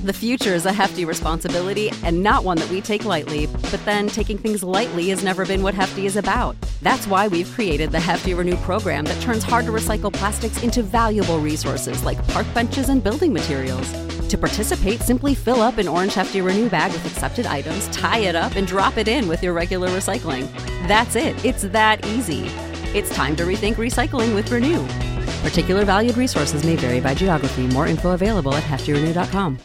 The future is a hefty responsibility and not one that we take lightly, but then taking things lightly has never been what Hefty is about. That's why we've created the Hefty Renew program that turns hard-to-recycle plastics into valuable resources like park benches and building materials. To participate, simply fill up an orange Hefty Renew bag with accepted items, tie it up, and drop it in with your regular recycling. That's it. It's that easy. It's time to rethink recycling with Renew. Particular valued resources may vary by geography. More info available at heftyrenew.com.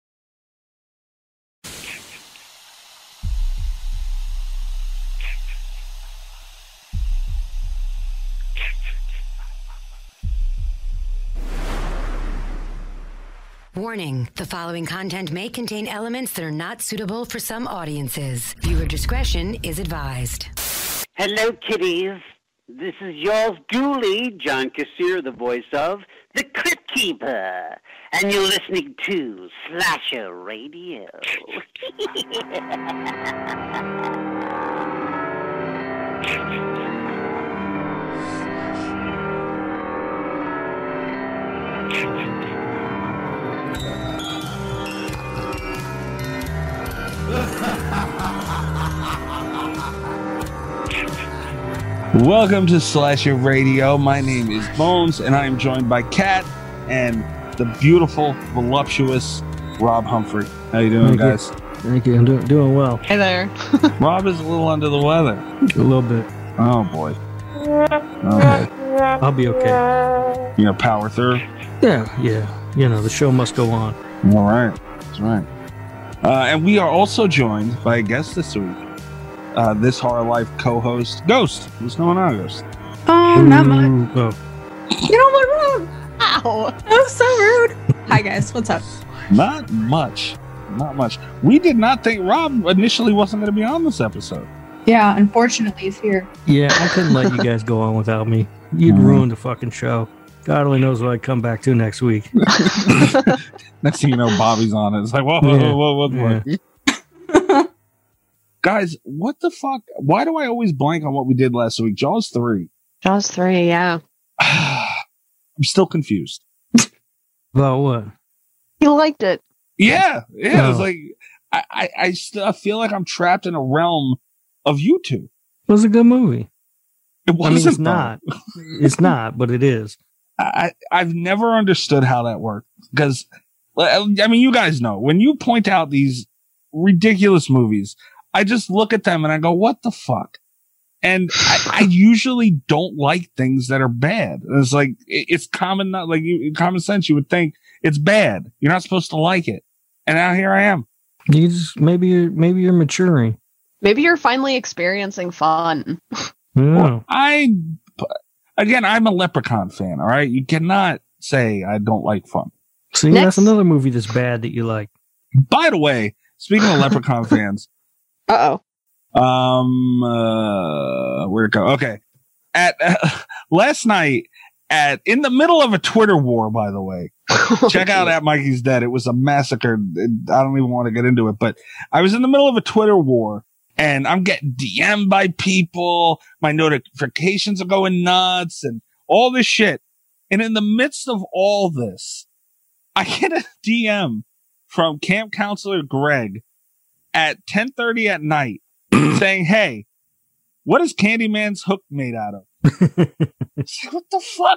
Warning, the following content may contain elements that are not suitable for some audiences. Viewer discretion is advised. Hello, kiddies. This is yours duly, John Kassir, the voice of The Crypt Keeper. And you're listening to Slasher Radio. Welcome to Slasher Radio. My name is Bones, and I am joined by Kat and the beautiful, voluptuous Rob Humphrey. How you doing, guys? Thank you. I'm doing well. Hey there. Rob is a little under the weather. A little bit. Oh, boy. Okay. I'll be okay. You gonna power through? Yeah. You know, the show must go on. All right. That's right. And we are also joined by a guest this week. This Horror Life co-host, Ghost. What's going on, Ghost? Oh, not much. Oh. You know what, Rob? Ow. That was so rude. Hi, guys. What's up? Not much. We did not think Rob initially wasn't going to be on this episode. Yeah, unfortunately, he's here. Yeah, I couldn't let you guys go on without me. You'd ruin the fucking show. God only knows what I'd come back to next week. Next thing you know, Bobby's on it. It's like, whoa. Guys, what the fuck? Why do I always blank on what we did last week? Jaws 3. Jaws 3, yeah. I'm still confused. About what? You liked it. Yeah. No. It's like, I still feel like I'm trapped in a realm of you two. It was a good movie. It wasn't. It's not. It's not, but it is. I've never understood how that worked. Because, I mean, you guys know, when you point out these ridiculous movies, I just look at them and I go, what the fuck? And I usually don't like things that are bad. It's like, it's common sense. You would think it's bad. You're not supposed to like it. And now here I am. You just, maybe you're maturing. Maybe you're finally experiencing fun. Well, I'm a Leprechaun fan. All right. You cannot say I don't like fun. See, that's another movie that's bad that you like. By the way, speaking of Leprechaun fans. Uh-oh. Where'd it go? Okay. Last night in the middle of a Twitter war, by the way, check out at Mikey's Dead. It was a massacre. I don't even want to get into it, but I was in the middle of a Twitter war and I'm getting DM'd by people. My notifications are going nuts and all this shit. And in the midst of all this, I get a DM from camp counselor Greg at 10:30 at night saying, hey, what is Candyman's hook made out of? What the fuck?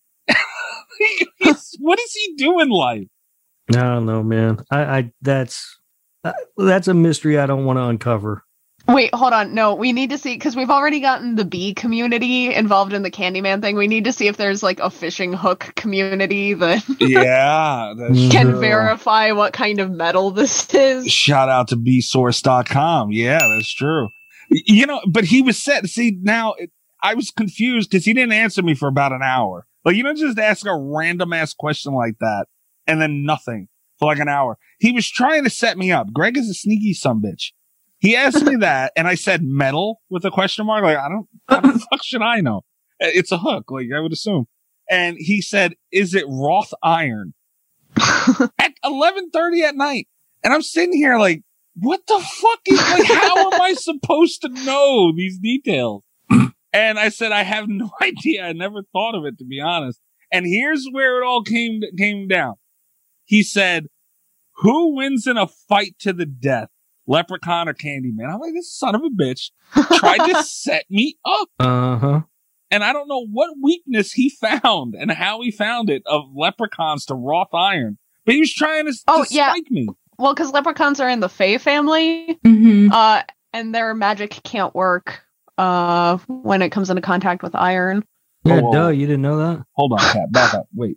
What does he do in life? I don't know, man. That's a mystery I don't want to uncover. Wait, hold on. No, we need to see, because we've already gotten the bee community involved in the Candyman thing. We need to see if there's like a fishing hook community that can verify what kind of metal this is. Shout out to bsource.com. Yeah, that's true. You know, but he was set. See, now I was confused because he didn't answer me for about an hour. Like, you don't just ask a random ass question like that and then nothing for like an hour. He was trying to set me up. Greg is a sneaky sumbitch. He asked me that, and I said metal with a question mark. Like, how the fuck should I know? It's a hook, like I would assume. And he said, is it wrought iron? At 11:30 at night. And I'm sitting here like, what the fuck is, like, how am I supposed to know these details? And I said, I have no idea. I never thought of it, to be honest. And here's where it all came down. He said, Who wins in a fight to the death? Leprechaun or Candyman? I'm like, this son of a bitch tried to set me up. Uh-huh. And I don't know what weakness he found and how he found it of leprechauns to wrought iron. But he was trying to spike me. Well, because leprechauns are in the Fae family. And their magic can't work when it comes into contact with iron. Yeah, duh, you didn't know that? Hold on, Kat, back up. Wait.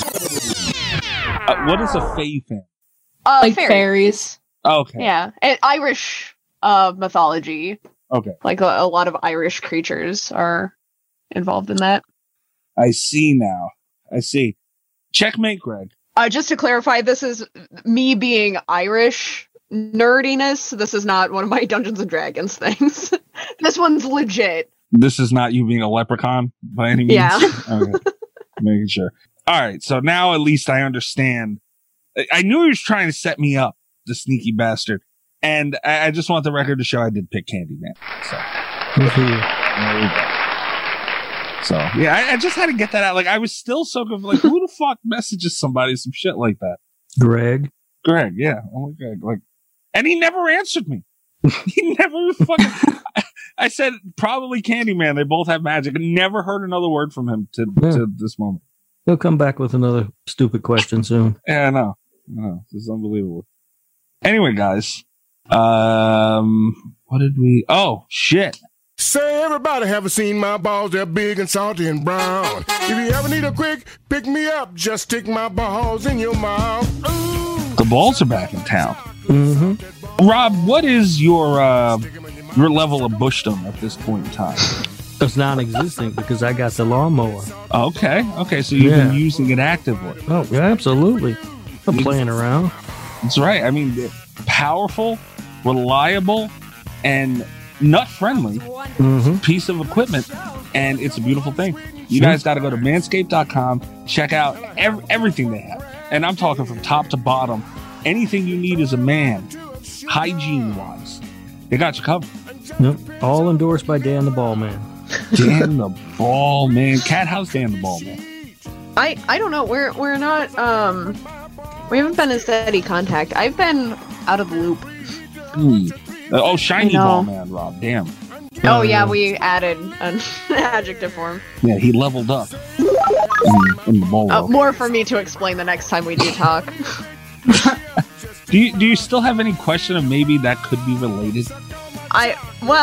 What is a Fae family? Like fairies. Okay. Yeah. Irish mythology. Okay. Like a lot of Irish creatures are involved in that. I see now. I see. Checkmate, Greg. Just to clarify, this is me being Irish nerdiness. This is not one of my Dungeons and Dragons things. This one's legit. This is not you being a leprechaun by any means? Yeah. Okay. Making sure. All right. So now at least I understand. I knew he was trying to set me up, the sneaky bastard. And I just want the record to show I did pick Candyman. So, there we go. So, yeah, I just had to get that out. Like, I was still so confused. Like, who the fuck messages somebody some shit like that? Greg, yeah. Only Greg. Like, and he never answered me. He never fucking... I said, probably Candyman. They both have magic. Never heard another word from him to this moment. He'll come back with another stupid question soon. Yeah, I know. This is unbelievable. Anyway, guys. What did we... Oh, shit. Say, everybody haven't seen my balls. They're big and salty and brown. If you ever need a quick pick-me-up, just stick my balls in your mouth. Ooh. The balls are back in town. Mm-hmm. Rob, what is your level of bushdom at this point in time? It's non-existent because I got the lawnmower. Okay, so you've been using it actively. Oh, yeah, absolutely. I'm playing around. That's right. I mean, powerful, reliable, and nut-friendly piece of equipment, and it's a beautiful thing. You guys got to go to manscaped.com, check out everything they have. And I'm talking from top to bottom. Anything you need as a man, hygiene-wise, they got you covered. Yep. All endorsed by Dan the Ball Man. Dan the Ball Man. Kat, how's Dan the Ball Man? I don't know. We're not we haven't been in steady contact. I've been out of the loop. Oh, shiny ball man, Rob. Damn. Oh yeah, we added an adjective for him. Yeah, he leveled up in the ball. More for me to explain the next time we do talk. Do you still have any question of maybe that could be related? I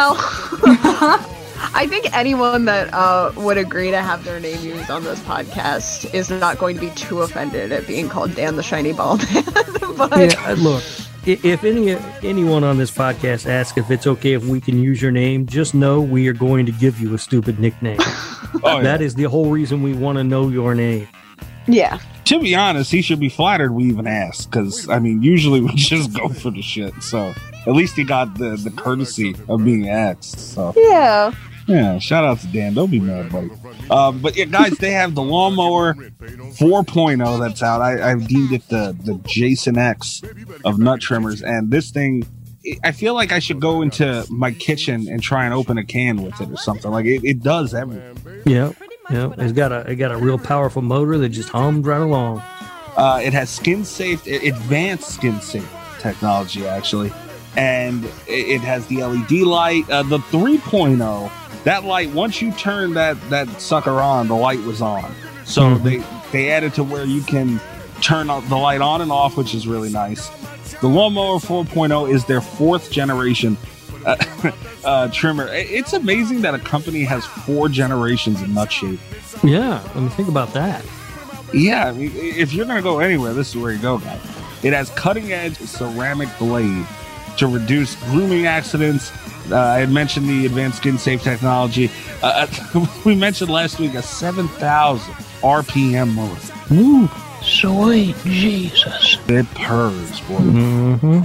think anyone that would agree to have their name used on this podcast is not going to be too offended at being called Dan the Shiny Ball Man. But yeah, look, if anyone on this podcast asks if it's okay if we can use your name, just know we are going to give you a stupid nickname. That is the whole reason we want to know your name. Yeah. To be honest, he should be flattered we even asked, because, I mean, usually we just go for the shit, so at least he got the courtesy of being asked, so. Yeah, shout out to Dan. Don't be mad, buddy. But yeah, guys, they have the Lawnmower 4.0 that's out. I've deemed it the Jason X of nut trimmers, and this thing, I feel like I should go into my kitchen and try and open a can with it or something. Like, it does everything. Yeah. It's got a real powerful motor that just hums right along. It has advanced skin-safe technology, actually. And it has the LED light. The 3.0, that light, once you turn that sucker on, the light was on. So they added to where you can turn the light on and off, which is really nice. The Lawnmower 4.0 is their 4th generation trimmer. It's amazing that a company has 4 generations of nut shape. Yeah, I mean, think about that. Yeah, I mean, if you're going to go anywhere, this is where you go, guys. It has cutting-edge ceramic blade to reduce grooming accidents. I had mentioned the advanced skin-safe technology. We mentioned last week a 7,000 RPM motor. Ooh, sweet Jesus. It purrs, boy.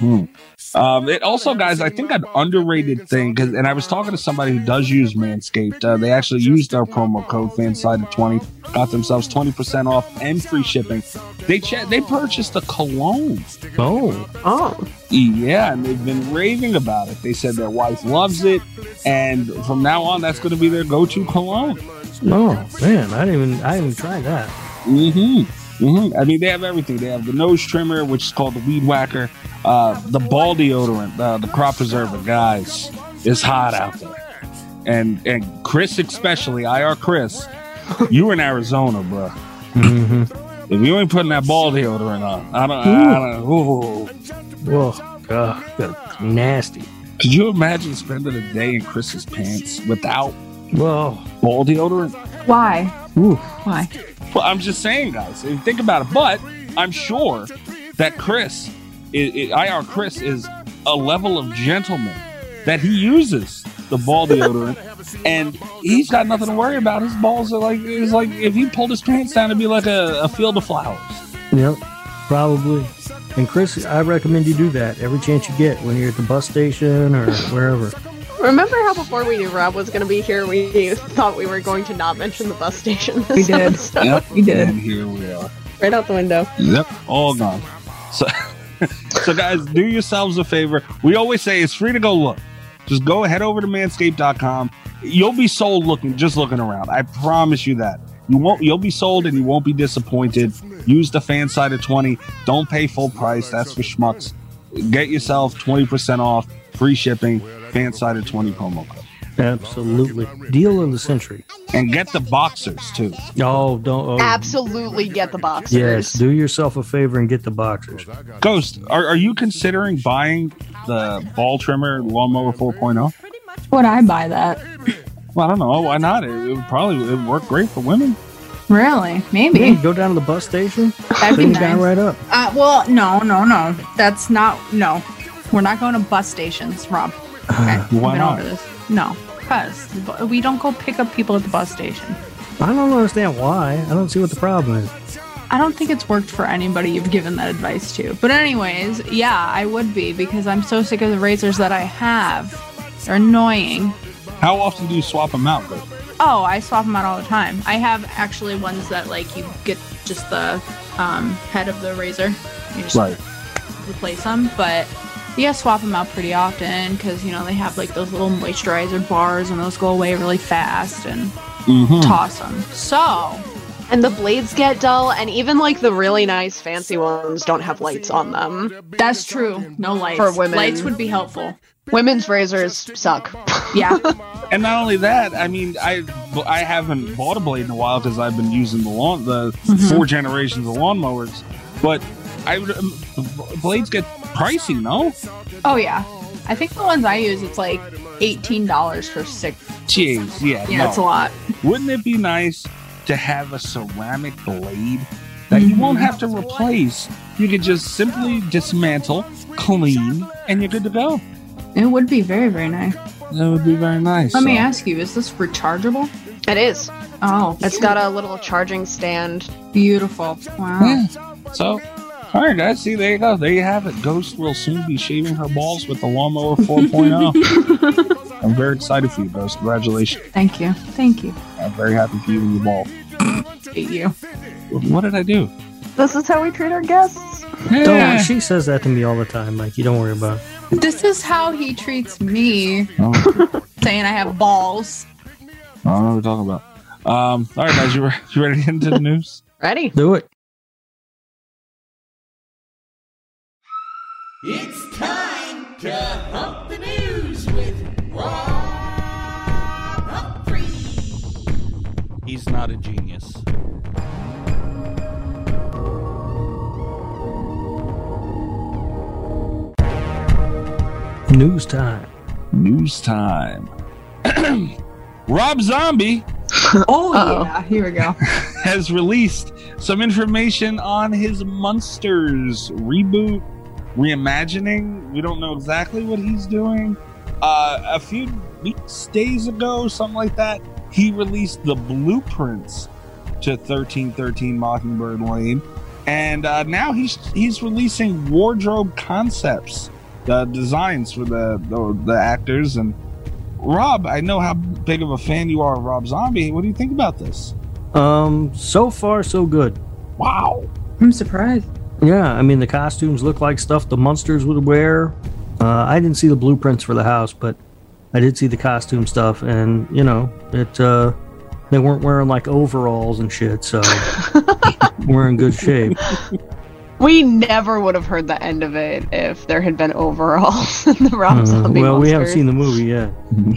It also, guys, I think an underrated thing, and I was talking to somebody who does use Manscaped. They actually used our promo code FANSIDE20, got themselves 20% off and free shipping. They purchased a cologne. Oh. Yeah, and they've been raving about it. They said their wife loves it, and from now on, that's going to be their go-to cologne. Oh man, I didn't even try that. I mean, they have everything. They have the nose trimmer, which is called the Weed Whacker, the ball deodorant, the crop preserver. Guys, it's hot out there. And Chris especially, IR Chris, you in Arizona, bro. Mm-hmm. If you ain't putting that ball deodorant on, I don't. Oh, God, that's nasty. Could you imagine spending a day in Chris's pants without ball deodorant? Why? Ooh. Why? Well, I'm just saying, guys. Think about it. But I'm sure that Chris, IR Chris, is a level of gentleman that he uses the ball deodorant, and he's got nothing to worry about. His balls are like, it's like if he pulled his pants down, it'd be like a field of flowers. Yep, probably. And Chris, I recommend you do that every chance you get when you're at the bus station or wherever. Remember how before we knew Rob was going to be here, we thought we were going to not mention the bus station? We did. Yep, we did. And here we are. Right out the window. Yep, all gone. So guys, do yourselves a favor. We always say it's free to go look. Just go head over to manscaped.com. You'll be sold just looking around. I promise you that. You'll be sold and you won't be disappointed. Use the Fansided 20. Don't pay full price. That's for schmucks. Get yourself 20% off, free shipping, Fansided 20 promo code. Absolutely. Deal of the century. And get the boxers too. Don't. Absolutely get the boxers. Yes, do yourself a favor and get the boxers. Ghost, are you considering buying the ball trimmer Lawnmower 4.0? Would I buy that? Well, I don't know. Why not? It would work great for women. Really? Maybe. Yeah, go down to the bus station. That'd be nice. Down right up. Well, no. That's not. No, we're not going to bus stations, Rob. Okay. Why not? Over this. No, because we don't go pick up people at the bus station. I don't understand why. I don't see what the problem is. I don't think it's worked for anybody you've given that advice to. But anyways, yeah, I would be, because I'm so sick of the razors that I have. They're annoying. How often do you swap them out, though? Oh, I swap them out all the time. I have actually ones that, like, you get just the head of the razor. You just replace them. But you swap them out pretty often because, you know, they have, like, those little moisturizer bars and those go away really fast, and toss them. So... And the blades get dull, and even, like, the really nice fancy ones don't have lights on them. That's true. No lights. For women. Lights would be helpful. Women's razors suck. Yeah. And not only that, I mean, I haven't bought a blade in a while because I've been using the 4 generations of lawnmowers. But blades get pricey, no? Oh, yeah. I think the ones I use, it's like $18 for 6. Jeez, yeah. Yeah, that's a lot. Wouldn't it be nice to have a ceramic blade that you won't have to replace? You could just simply dismantle, clean, and you're good to go. It would be very, very nice. That would be very nice. Let me ask you, is this rechargeable? It is. Oh. It's got a little charging stand. Beautiful. Wow. Yeah. So, all right, guys. See, there you go. There you have it. Ghost will soon be shaving her balls with the Lawnmower 4.0. I'm very excited for you, Ghost. Congratulations. Thank you. Thank you. I'm very happy for you and your ball. Hate you. What did I do? This is how we treat our guests. Yeah. She says that to me all the time, Mikey. Don't worry about it. This is how he treats me. Saying I have balls. I don't know what we're talking about. All right, guys. You ready to get into the news? Ready. Do it. It's time to hump the news with Rob Humphrey. He's not a genius. News time. News time. Rob Zombie. Yeah, here we go. Has released some information on his Monsters reboot, reimagining. We don't know exactly what he's doing. A few days ago, something like that, he released the blueprints to 1313 Mockingbird Lane, and now he's releasing wardrobe concepts, the designs for the actors. And Rob, I know how big of a fan you are of Rob Zombie. What do you think about this? So far so good. Wow. I'm surprised. Yeah, I mean, the costumes look like stuff the Munsters would wear. I didn't see the blueprints for the house, but I did see the costume stuff, and you know, They weren't wearing like overalls and shit, so we're in good shape. We never would have heard the end of it if there had been overalls in the Rob Zombie Well, monsters. we haven't seen the movie yet.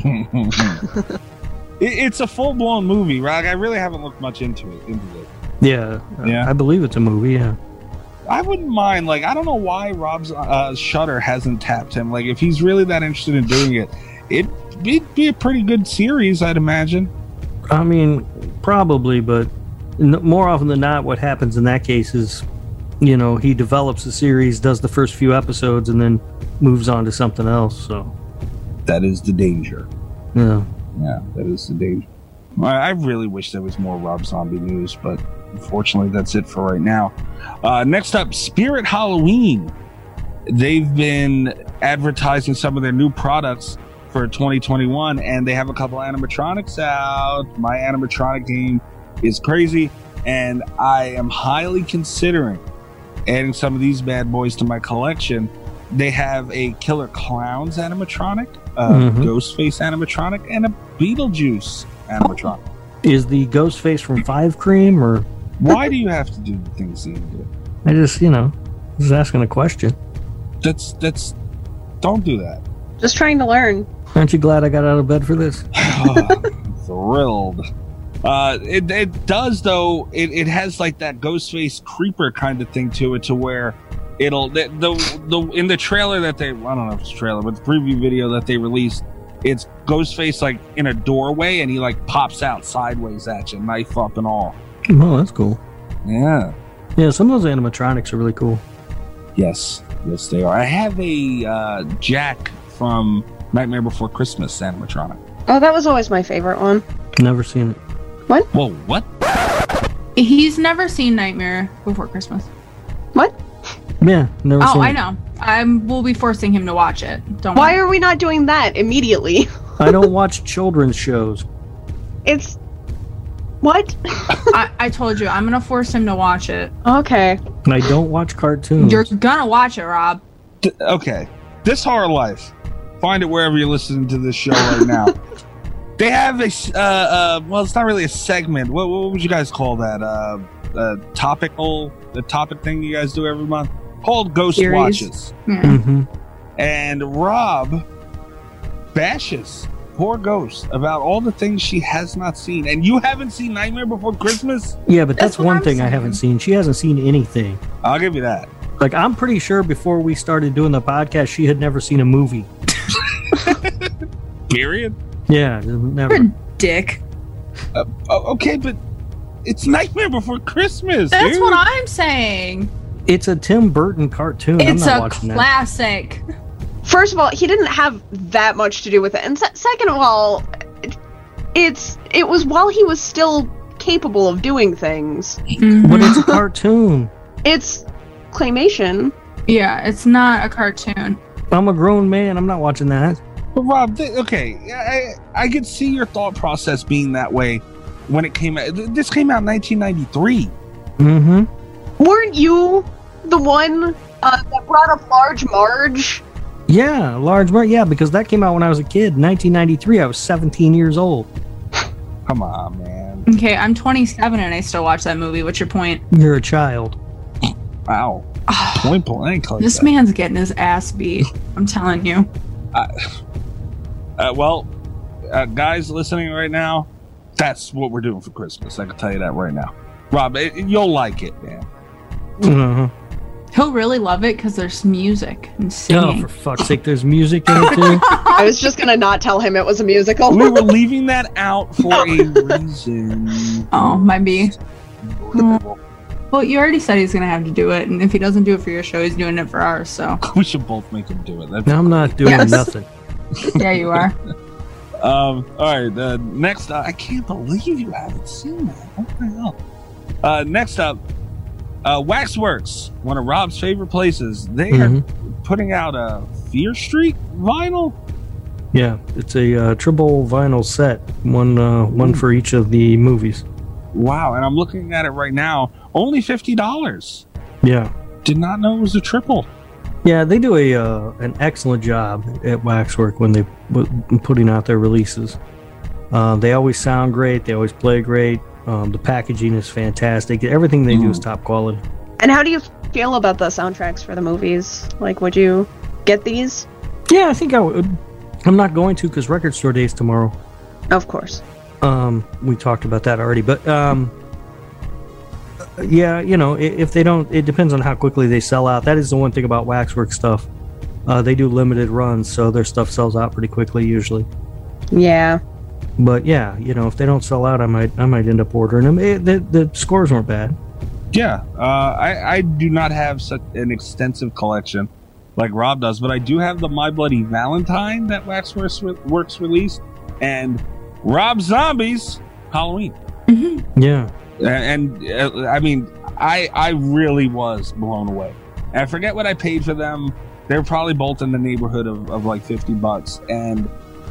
It's a full-blown movie, right? I really haven't looked much into it. Yeah. I believe it's a movie, yeah. I wouldn't mind, like, I don't know why Rob's Shudder hasn't tapped him. Like, if he's really that interested in doing it, it'd be a pretty good series, I'd imagine. I mean, probably, but more often than not, what happens in that case is, you know, he develops a series, does the first few episodes, and then moves on to something else, so. That is the danger. Yeah. Yeah, that is the danger. I really wish there was more Rob Zombie news, but unfortunately, that's it for right now. Next up, Spirit Halloween. They've been advertising some of their new products for 2021, and they have a couple animatronics out. My animatronic game is crazy, and I am highly considering adding some of these bad boys to my collection. They have a Killer Clowns animatronic, Ghostface animatronic, and a Beetlejuice animatronic. Is the Ghostface from Five Cream, or? Why do you have to do the things that you do? I just, just asking a question. That's, don't do that. Just trying to learn. Aren't you glad I got out of bed for this? Thrilled. It does, though. It has like that Ghostface creeper kind of thing to it, to where it'll the in the trailer that I don't know if it's a trailer, but the preview video that they released, it's Ghostface like in a doorway, and he like pops out sideways at you, knife up and all. Oh, that's cool. Yeah. Yeah, some of those animatronics are really cool. Yes, they are. I have a Jack from Nightmare Before Christmas animatronic. Oh, that was always my favorite one. Never seen it. What? Whoa, what? He's never seen Nightmare Before Christmas. What? Yeah, never seen it. Oh, I know. We'll be forcing him to watch it. Why are we not doing that immediately? I don't watch children's shows. It's... What? I told you, I'm going to force him to watch it. Okay. I don't watch cartoons. You're going to watch it, Rob. Okay. This Horror Life. Find it wherever you're listening to this show right now. They have a, well, it's not really a segment. What would you guys call that? The topic thing you guys do every month? Called Ghost Series. Watches. Yeah. Mm-hmm. And Rob bashes poor Ghost about all the things she has not seen. And you haven't seen Nightmare Before Christmas? Yeah, but that's one thing I haven't seen. She hasn't seen anything. I'll give you that. Like, I'm pretty sure before we started doing the podcast, she had never seen a movie. Period? Yeah, never. You're a dick. Okay, but it's Nightmare Before Christmas. That's dude. what I'm saying. It's a Tim Burton cartoon. It's I'm not a watching classic. First of all, he didn't have that much to do with it. And second of all, it was while he was still capable of doing things. Mm-hmm. But it's a cartoon. It's claymation. Yeah, it's not a cartoon. I'm a grown man. I'm not watching that. But Rob, okay, I could see your thought process being that way when it came out. This came out in 1993. Mm-hmm. Weren't you the one that brought up Large Marge? Yeah, Large Marge. Yeah, because that came out when I was a kid. 1993. I was 17 years old. Come on, man. Okay, I'm 27 and I still watch that movie. What's your point? You're a child. Wow. Point blank. Like this that. man's getting his ass beat. I'm telling you. Guys listening right now, that's what we're doing for Christmas. I can tell you that right now. Rob, you'll like it, man. Uh-huh. He'll really love it because there's music and singing. Oh, for fuck's sake, there's music in it too? I was just gonna not tell him it was a musical. We were leaving that out for a reason. Oh, might be. Well, you already said he's gonna have to do it, and if he doesn't do it for your show, he's doing it for ours, so. We should both make him do it. I'm not doing nothing. Yeah, you are. All right, next up, I can't believe you haven't seen that. What the hell? Next up, Waxworks, one of Rob's favorite places. They are putting out a Fear Street vinyl. Yeah, it's a triple vinyl set, one for each of the movies. Wow, and I'm looking at it right now. Only $50. Yeah. Did not know it was a triple. Yeah, they do an excellent job at Waxwork when they putting out their releases. They always sound great. They always play great. The packaging is fantastic. Everything they do is top quality. And how do you feel about the soundtracks for the movies? Like, would you get these? Yeah, I think I would. I'm not going to because Record Store Day is tomorrow. Of course. We talked about that already, but yeah, if they don't, it depends on how quickly they sell out. That is the one thing about Waxwork stuff. They do limited runs, so their stuff sells out pretty quickly usually. Yeah. But yeah, if they don't sell out, I might end up ordering them. The scores weren't bad. Yeah, I do not have such an extensive collection like Rob does, but I do have the My Bloody Valentine that Waxworks released, and Rob Zombie's Halloween. Mm-hmm. Yeah, and I mean, I really was blown away. And I forget what I paid for them. They're probably both in the neighborhood of like $50, and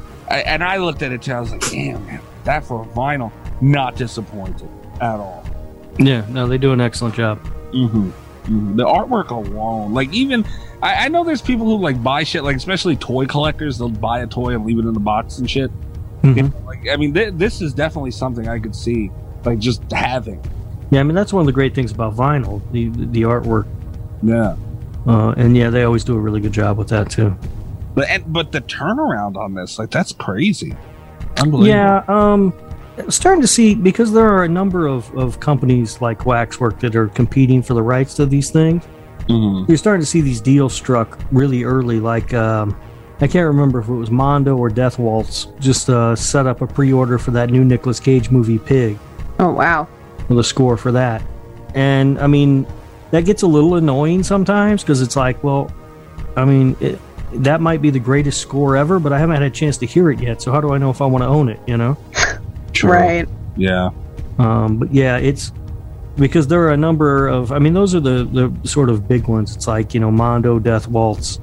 I looked at it too. I was like, damn, man, that for a vinyl, not disappointed at all. Yeah, no, they do an excellent job. Mm-hmm. Mm-hmm. The artwork alone, like even I know there's people who like buy shit, like especially toy collectors. They'll buy a toy and leave it in the box and shit. Mm-hmm. Like, I mean, this is definitely something I could see like just having. Yeah, I mean that's one of the great things about vinyl, the artwork. Yeah, and yeah, they always do a really good job with that too. But the turnaround on this, like that's crazy, unbelievable. Yeah, starting to see, because there are a number of companies like Waxwork that are competing for the rights to these things. Mm-hmm. You're starting to see these deals struck really early. Like I can't remember if it was Mondo or Death Waltz just set up a pre-order for that new Nicolas Cage movie Pig. Oh wow! For the score for that, and I mean that gets a little annoying sometimes because it's like, well, I mean that might be the greatest score ever, but I haven't had a chance to hear it yet. So how do I know if I want to own it? True. Right. Yeah. But yeah, it's because there are a number of, I mean, those are the sort of big ones. It's like, Mondo, Death Waltz,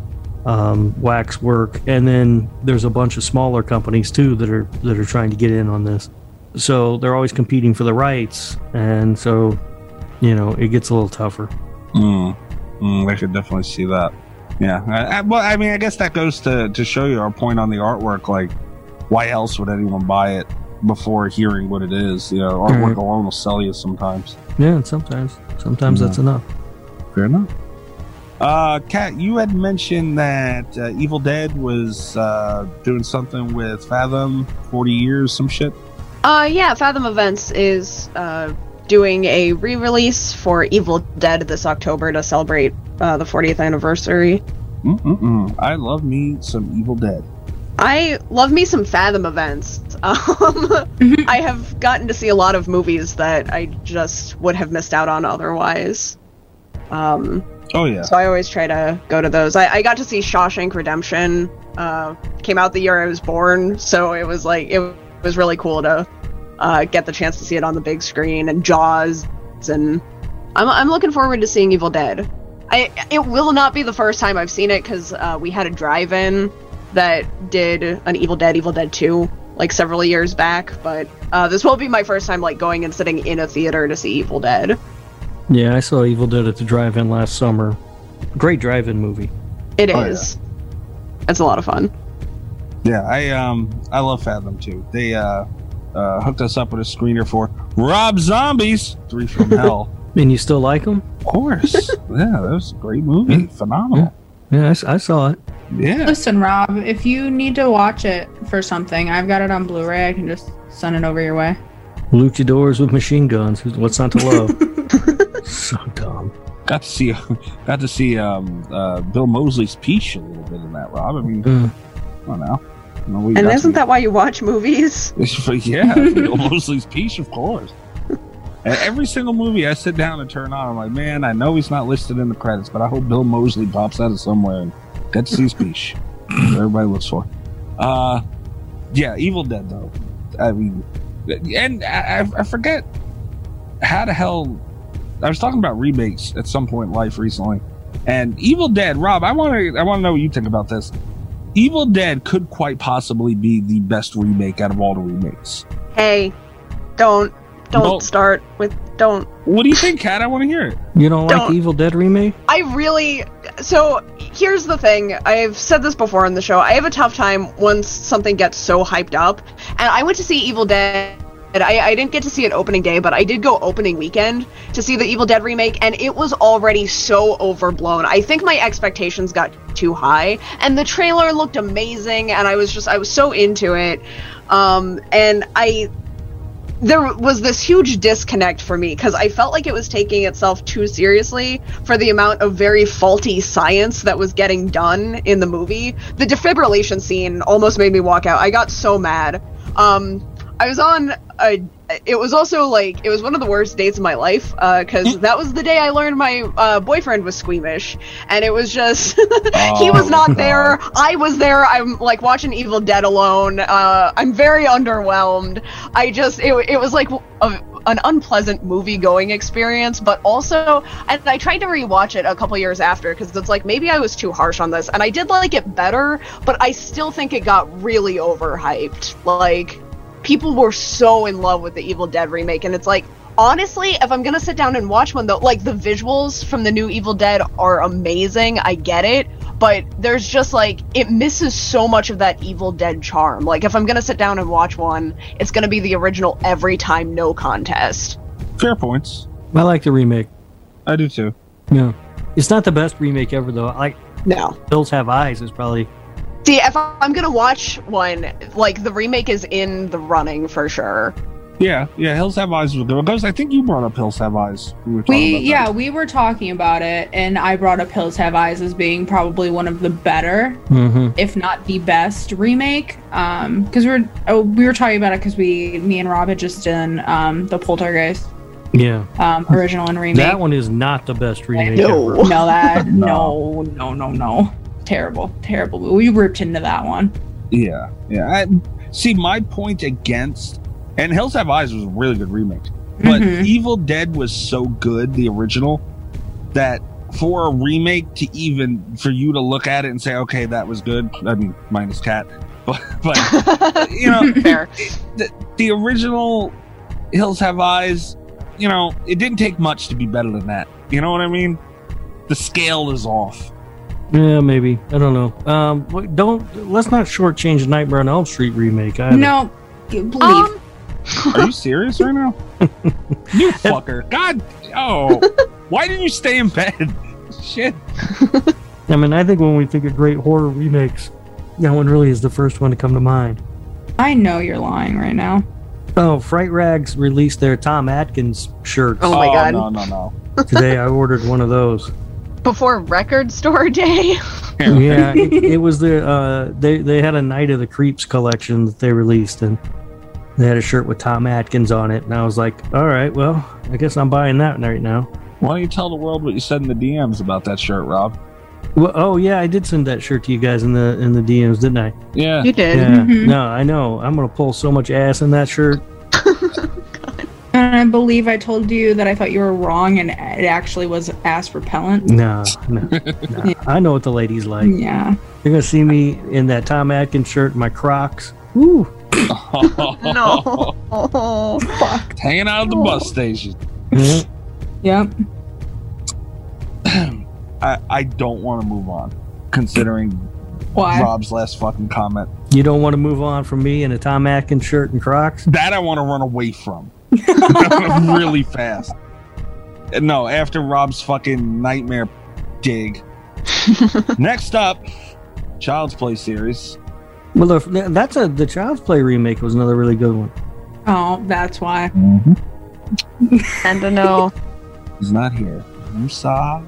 Waxwork, and then there's a bunch of smaller companies too that are trying to get in on this. So they're always competing for the rights, and so it gets a little tougher. I could definitely see that. Yeah. Well, I mean, I guess that goes to show you our point on the artwork. Like, why else would anyone buy it before hearing what it is? Artwork alone will sell you sometimes. Yeah, and sometimes that's enough. Fair enough. Kat, you had mentioned that Evil Dead was doing something with Fathom, 40 years, some shit. Yeah, Fathom Events is doing a re-release for Evil Dead this October to celebrate the 40th anniversary. I love me some Evil Dead. I love me some Fathom Events. I have gotten to see a lot of movies that I just would have missed out on otherwise. Oh yeah. So I always try to go to those. I got to see Shawshank Redemption. Came out the year I was born, so it was really cool to get the chance to see it on the big screen, and Jaws, and I'm looking forward to seeing Evil Dead. It will not be the first time I've seen it because we had a drive-in that did an Evil Dead 2 like several years back, but this will be my first time like going and sitting in a theater to see Evil Dead. Yeah, I saw Evil Dead at the drive-in last summer. Great drive-in movie. It is. Yeah. It's a lot of fun. Yeah, I love Fathom too. They hooked us up with a screener for Rob Zombie's 3 from Hell. And you still like them? Of course. Yeah, that was a great movie. Phenomenal. Yeah, I saw it. Yeah. Listen, Rob, if you need to watch it for something, I've got it on Blu-ray. I can just send it over your way. Luchadors with machine guns. What's not to love? So dumb. Got to see Bill Moseley's Peach a little bit in that, Rob. I mean, I don't know. And isn't that why you watch movies? Yeah, Bill Moseley's Peach, of course. Every single movie I sit down and turn on, I'm like, man, I know he's not listed in the credits, but I hope Bill Moseley pops out of somewhere and get to see his Peach. Everybody looks for. Yeah, Evil Dead though. I mean, and I forget how the hell. I was talking about remakes at some point in life recently, and Evil Dead. Rob, I want to know what you think about this. Evil Dead could quite possibly be the best remake out of all the remakes. Hey, don't start with don't. What do you think, Kat? I want to hear it. You don't like the Evil Dead remake? I So here's the thing. I've said this before on the show. I have a tough time once something gets so hyped up. And I went to see Evil Dead. I didn't get to see it opening day, but I did go opening weekend to see the Evil Dead remake, and it was already so overblown. I think my expectations got too high, and the trailer looked amazing, and I was so into it. There was this huge disconnect for me because I felt like it was taking itself too seriously for the amount of very faulty science that was getting done in the movie. The defibrillation scene almost made me walk out. I got so mad. I was on it was also like, it was one of the worst dates of my life, because that was the day I learned my boyfriend was squeamish, and it was just, he was not there, I was there, I'm like watching Evil Dead alone, I'm very underwhelmed, it was like an unpleasant movie-going experience, but also, and I tried to rewatch it a couple years after, because it's like, maybe I was too harsh on this, and I did like it better, but I still think it got really overhyped, like, people were so in love with the Evil Dead remake, and it's like, honestly, if I'm gonna sit down and watch one, though, like, the visuals from the new Evil Dead are amazing, I get it, but there's just, like, it misses so much of that Evil Dead charm. Like, if I'm gonna sit down and watch one, it's gonna be the original every time, no contest. Fair points. I like the remake. I do too. Yeah. It's not the best remake ever, though. No. Hills Have Eyes is probably... See, if I'm gonna watch one, like, the remake is in the running for sure. Yeah, Hills Have Eyes was good. Because I think you brought up Hills Have Eyes. We were talking about it, and I brought up Hills Have Eyes as being probably one of the better, if not the best remake. Because we were talking about it because me and Rob had just done the Poltergeist. Yeah. Original and remake. That one is not the best remake ever. No. No. Terrible. We ripped into that one. Yeah. See, my point against, and Hills Have Eyes was a really good remake, but Evil Dead was so good, the original, that for a remake for you to look at it and say, okay, that was good. I mean, minus Cat, but you know, fair. The original Hills Have Eyes, you know, it didn't take much to be better than that. You know what I mean? The scale is off. Yeah, maybe. I don't know. Let's not shortchange the Nightmare on Elm Street remake either. No, leave. Are you serious right now? You fucker. God. Oh. Why didn't you stay in bed? Shit. I mean, I think when we think of great horror remakes, that one really is the first one to come to mind. I know you're lying right now. Oh, Fright Rags released their Tom Atkins shirts. Oh my god. No. Today I ordered one of those. Before Record Store Day? Yeah, it was they had a Night of the Creeps collection that they released, and they had a shirt with Tom Atkins on it, and I was like, all right, well, I guess I'm buying that right now. Why don't you tell the world what you said in the DMs about that shirt, Rob? Well, oh yeah, I did send that shirt to you guys in the DMs, didn't I? Yeah. You did. Yeah. No, I know. I'm gonna pull so much ass in that shirt. And I believe I told you that I thought you were wrong, and it actually was ass repellent. No. I know what the ladies like. Yeah. You're gonna see me in that Tom Atkins shirt and my Crocs. Woo! No. Oh, fuck. Hanging out at the bus station. Yep. I don't want to move on, considering Why? Rob's last fucking comment. You don't want to move on from me in a Tom Atkins shirt and Crocs? That I want to run away from. Really fast. No, after Rob's fucking nightmare dig. Next up, Child's Play series. Well, the Child's Play remake was another really good one. Oh, that's why. And to know. He's not here. I'm sorry.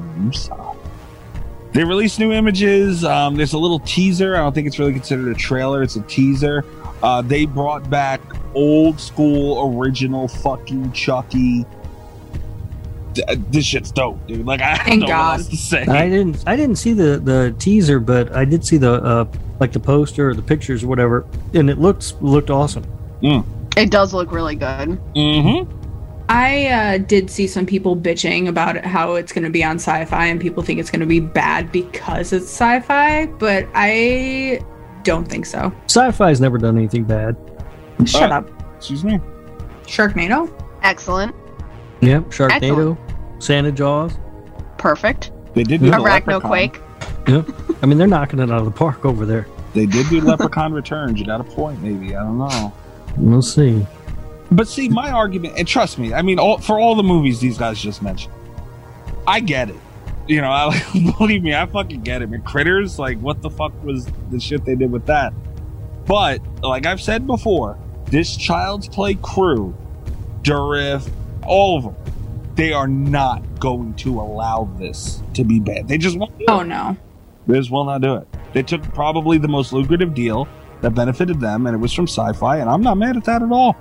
They released new images. There's a little teaser. I don't think it's really considered a trailer. It's a teaser. They brought back old school, original fucking Chucky. This shit's dope, dude. Like, I don't know what else to say. I didn't see the teaser, but I did see the like the poster or the pictures or whatever, and it looked awesome. It does look really good. I did see some people bitching about how it's going to be on Sci-Fi, and people think it's going to be bad because it's Sci-Fi, but I don't think so. Sci-Fi's never done anything bad. Shut up. Excuse me. Sharknado? Excellent. Yep, Sharknado, Santa Jaws. Perfect. They did do Arachnoquake. Yep. I mean, they're knocking it out of the park over there. They did do Leprechaun Returns. You got a point, maybe. I don't know. We'll see. But see, my argument, and trust me, I mean, for all the movies these guys just mentioned, I get it. You know, believe me, I fucking get it. And Critters, like, what the fuck was the shit they did with that? But, like I've said before, this Child's Play crew, Dourif, all of them, they are not going to allow this to be bad. They just won't do it. Oh, no. They just will not do it. They took probably the most lucrative deal that benefited them, and it was from Sci-Fi, and I'm not mad at that at all.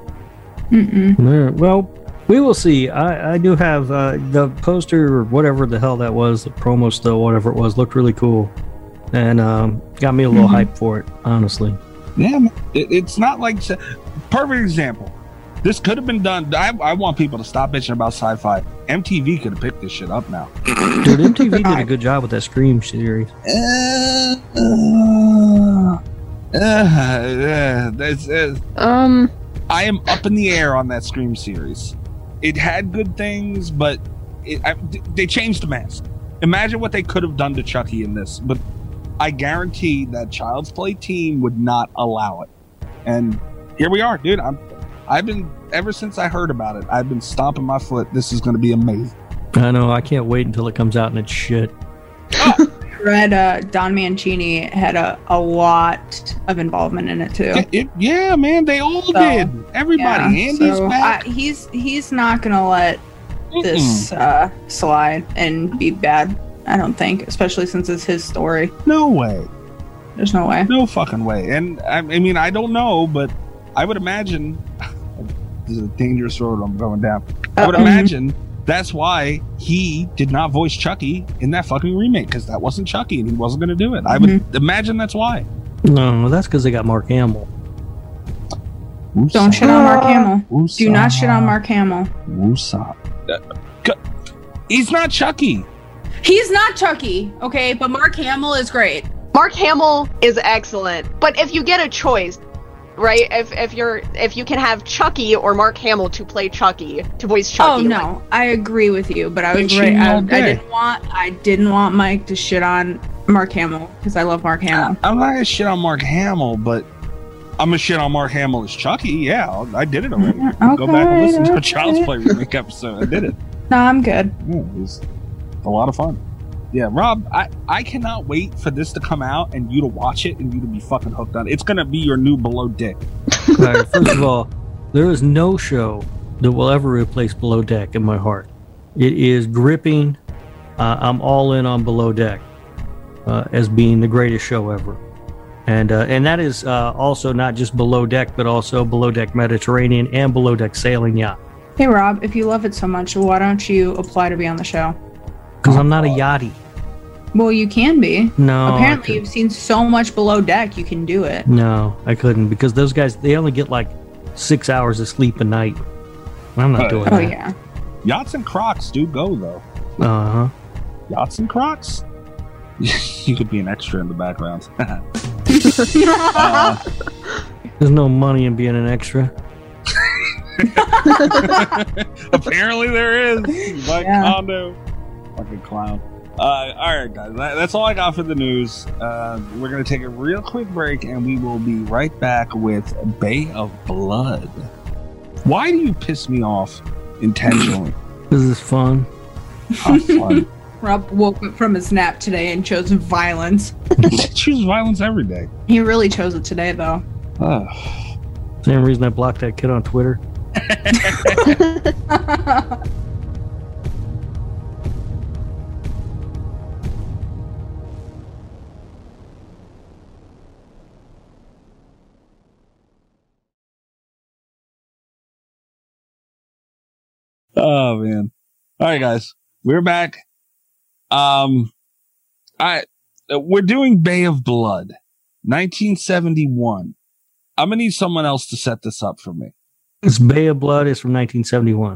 Well, we will see. I do have the poster or whatever the hell that was, the promo still, whatever it was, looked really cool. And got me a little hyped for it, honestly. Yeah, it's not like... Perfect example. This could have been done. I want people to stop bitching about Sci-Fi. MTV could have picked this shit up now. Dude, MTV did a good job with that Scream series. I am up in the air on that Scream series. It had good things, but they changed the mask. Imagine what they could have done to Chucky in this, but I guarantee that Child's Play team would not allow it. And here we are, dude. I've been, ever since I heard about it, I've been stomping my foot. This is going to be amazing. I know. I can't wait until it comes out and it's shit. Read Don Mancini had a lot of involvement in it too. Yeah, man, they all did. Everybody. Yeah, Andy's back. He's not gonna let this slide and be bad. I don't think, especially since it's his story. No way. There's no way. No fucking way. And I mean, I don't know, but I would imagine this is a dangerous road I'm going down. I would imagine that's why he did not voice Chucky in that fucking remake, because that wasn't Chucky and he wasn't going to do it. I would imagine that's why. No, that's because they got Mark Hamill. Don't shit on Mark Hamill. Do not shit on Mark Hamill. He's not Chucky. He's not Chucky, okay? But Mark Hamill is great. Mark Hamill is excellent. But if you get a choice, right? If you can have Chucky or Mark Hamill to play Chucky, to voice Chucky. Oh no, I agree with you, but I was right. I didn't want Mike to shit on Mark Hamill because I love Mark Hamill. I'm not gonna shit on Mark Hamill, but I'm gonna shit on Mark Hamill as Chucky. Yeah, I did it already. Okay, go back and listen to a Child's Play remake episode. I did it. No, I'm good. Yeah, it was a lot of fun. Yeah, Rob, I cannot wait for this to come out and you to watch it and you to be fucking hooked on it. It's gonna be your new Below Deck. Right, first of all, there is no show that will ever replace Below Deck in my heart. It is gripping. I'm all in on Below Deck as being the greatest show ever. And that is also not just Below Deck, but also Below Deck Mediterranean and Below Deck Sailing Yacht. Hey Rob, if you love it so much, why don't you apply to be on the show? Because I'm not a yachty. Well, you can be. No. Apparently, you've seen so much Below Deck, you can do it. No, I couldn't, because those guys, they only get like 6 hours of sleep a night. I'm not doing that. Oh, yeah. Yachts and Crocs do go, though. Uh-huh. Yachts and Crocs? You could be an extra in the background. There's no money in being an extra. Apparently there is. Mike Kondo. Fucking clown. Alright guys, that's all I got for the news. We're going to take a real quick break and we will be right back with Bay of Blood. Why do you piss me off intentionally? This is fun. How fun. Rob woke up from his nap today and chose violence. Choose violence every day. He really chose it today, though. Same reason I blocked that kid on Twitter. Oh man. All right guys, we're back. We're doing Bay of Blood, 1971. I'm gonna need someone else to set this up for me. This Bay of Blood is from 1971.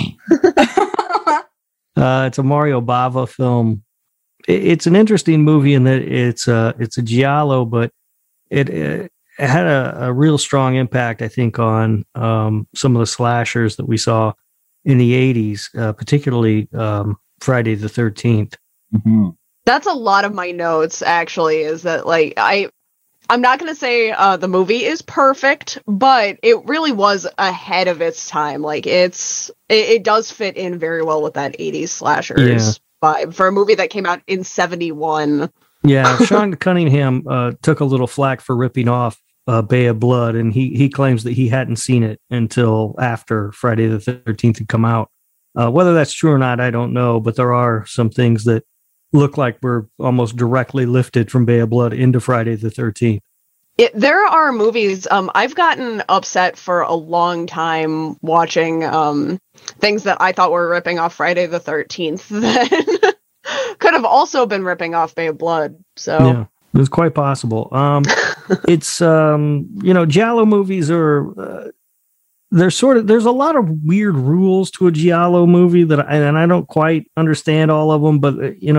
It's a Mario Bava film. It's an interesting movie in that it's a giallo, but it had a real strong impact, I think, on some of the slashers that we saw in the 80s, particularly Friday the 13th. Mm-hmm. That's a lot of my notes, actually, is that, like, I'm not going to say the movie is perfect, but it really was ahead of its time. Like, it does fit in very well with that 80s slashers vibe for a movie that came out in 1971. Yeah, Sean Cunningham took a little flack for ripping off Bay of Blood, and he claims that he hadn't seen it until after Friday the 13th had come out. Whether that's true or not, I don't know, but there are some things that look like we're almost directly lifted from Bay of Blood into Friday the 13th. There are movies, I've gotten upset for a long time watching things that I thought were ripping off Friday the 13th that could have also been ripping off Bay of Blood. So yeah, it's quite possible. It's, Giallo movies are... there's a lot of weird rules to a Giallo movie that I don't quite understand all of them, but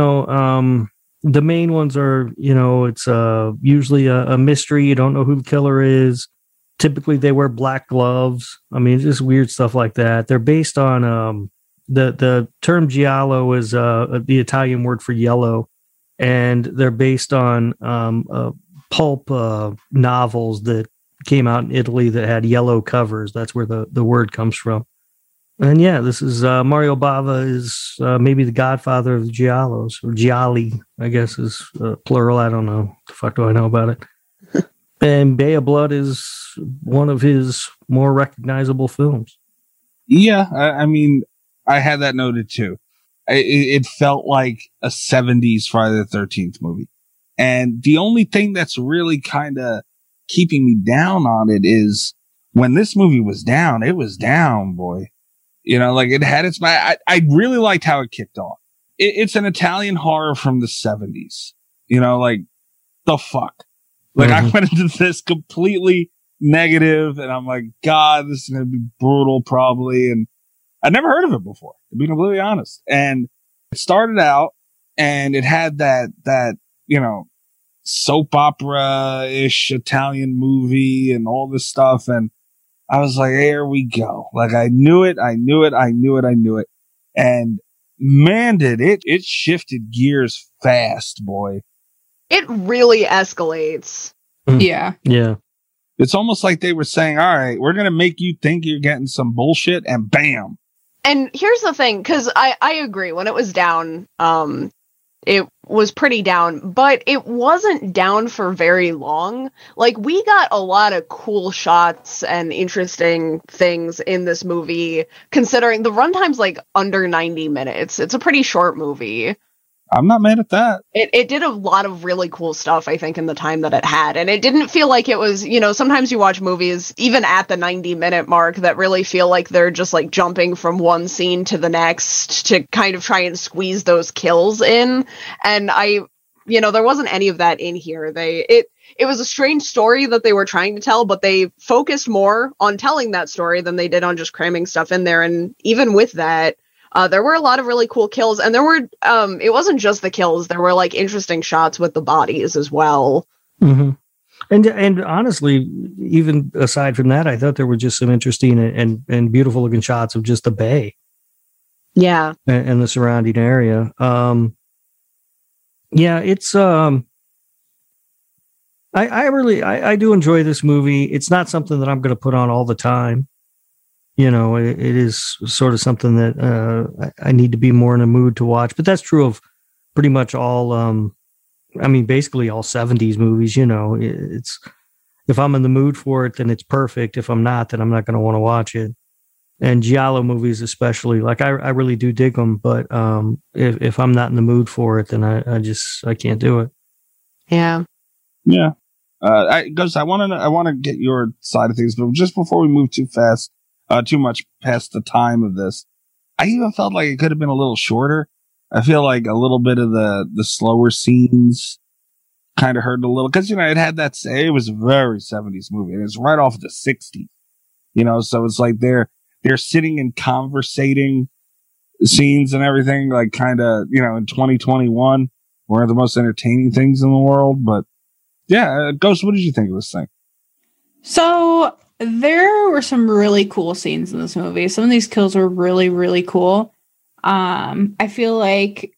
the main ones are, it's usually a mystery. You don't know who the killer is. Typically they wear black gloves. I mean, just weird stuff like that. They're based on the term Giallo is the Italian word for yellow, and they're based on pulp novels that came out in Italy that had yellow covers. That's where the word comes from. And yeah, this is Mario Bava is maybe the godfather of the Giallos, or Gialli, I guess is plural. I don't know. The fuck do I know about it? And Bay of Blood is one of his more recognizable films. Yeah, I mean, I had that noted too. It felt like a 70s Friday the 13th movie. And the only thing that's really kind of keeping me down on it is when this movie was down, it was down, boy. Like it had its, I really liked how it kicked off. It's an Italian horror from the 70s, like the fuck. Like I went into this completely negative and I'm like, God, this is going to be brutal probably. And I'd never heard of it before, to be completely honest. And it started out and it had that, soap opera-ish Italian movie and all this stuff. And I was like, here we go. Like I knew it. And man, did it shifted gears fast, boy. It really escalates. Yeah. Yeah. It's almost like they were saying, all right, we're going to make you think you're getting some bullshit, and bam. And here's the thing, because I agree. When it was down, it was pretty down, but it wasn't down for very long. Like, we got a lot of cool shots and interesting things in this movie, considering the runtime's like under 90 minutes. It's a pretty short movie. I'm not mad at that. It did a lot of really cool stuff, I think, in the time that it had. And it didn't feel like it was, sometimes you watch movies, even at the 90-minute mark, that really feel like they're just like jumping from one scene to the next to kind of try and squeeze those kills in. And there wasn't any of that in here. It was a strange story that they were trying to tell, but they focused more on telling that story than they did on just cramming stuff in there. And even with that, there were a lot of really cool kills, and there were, it wasn't just the kills. There were like interesting shots with the bodies as well. Mm-hmm. And honestly, even aside from that, I thought there were just some interesting and beautiful looking shots of just the bay. Yeah. And the surrounding area. It's, I do enjoy this movie. It's not something that I'm going to put on all the time. It is sort of something that I need to be more in a mood to watch. But that's true of pretty much all, basically all 70s movies. It's, if I'm in the mood for it, then it's perfect. If I'm not, then I'm not going to want to watch it. And Giallo movies especially, like I really do dig them. But if I'm not in the mood for it, then I can't do it. Yeah. Yeah. Ghost, I want to get your side of things, but just before we move too much past the time of this, I even felt like it could have been a little shorter. I feel like a little bit of the slower scenes kind of hurt a little, because it had that, it was a very 70s movie, and it's right off the 60s, so it's like they're sitting and conversating scenes and everything, like kind of, in 2021, one of the most entertaining things in the world. But yeah, Ghost, what did you think of this thing? So there were some really cool scenes in this movie. Some of these kills were really, really cool. I feel like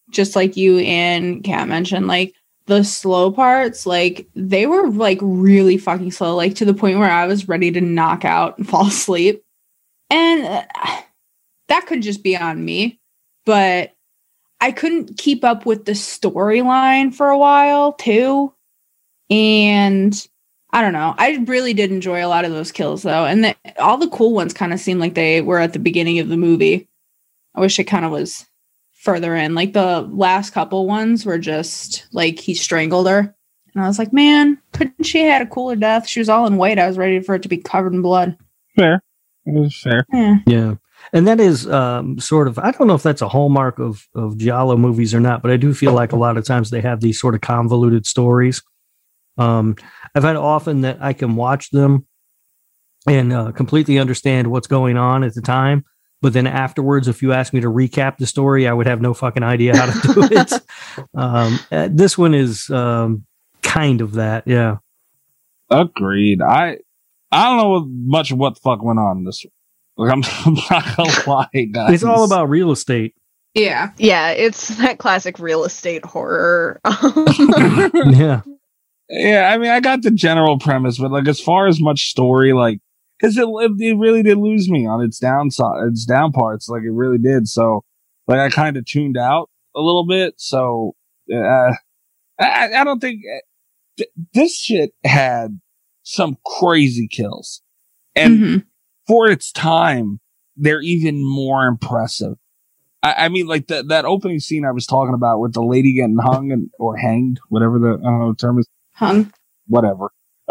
just like you and Kat mentioned, like the slow parts, like they were like really fucking slow, like to the point where I was ready to knock out and fall asleep. And that could just be on me, but I couldn't keep up with the storyline for a while too. And I don't know. I really did enjoy a lot of those kills though. And all the cool ones kind of seemed like they were at the beginning of the movie. I wish it kind of was further in. Like the last couple ones were just like he strangled her. And I was like, man, couldn't she had a cooler death? She was all in white. I was ready for it to be covered in blood. Fair. It was fair. Yeah. And that is sort of, I don't know if that's a hallmark of Giallo movies or not, but I do feel like a lot of times they have these sort of convoluted stories. I've had often that I can watch them and completely understand what's going on at the time. But then afterwards, if you ask me to recap the story, I would have no fucking idea how to do it. This one is kind of that. Yeah. Agreed. I don't know much of what the fuck went on in this one. Like, I'm not gonna lie, guys. It's all about real estate. Yeah. Yeah, it's that classic real estate horror. Yeah. Yeah, I mean, I got the general premise, but like as far as much story, like, because it really did lose me on its downside, its down parts, like it really did. So, like, I kind of tuned out a little bit. So, I don't think this shit had some crazy kills, and for its time, they're even more impressive. I mean, like that opening scene I was talking about with the lady getting hung or hanged, whatever the I don't know the term is. Hung. Whatever.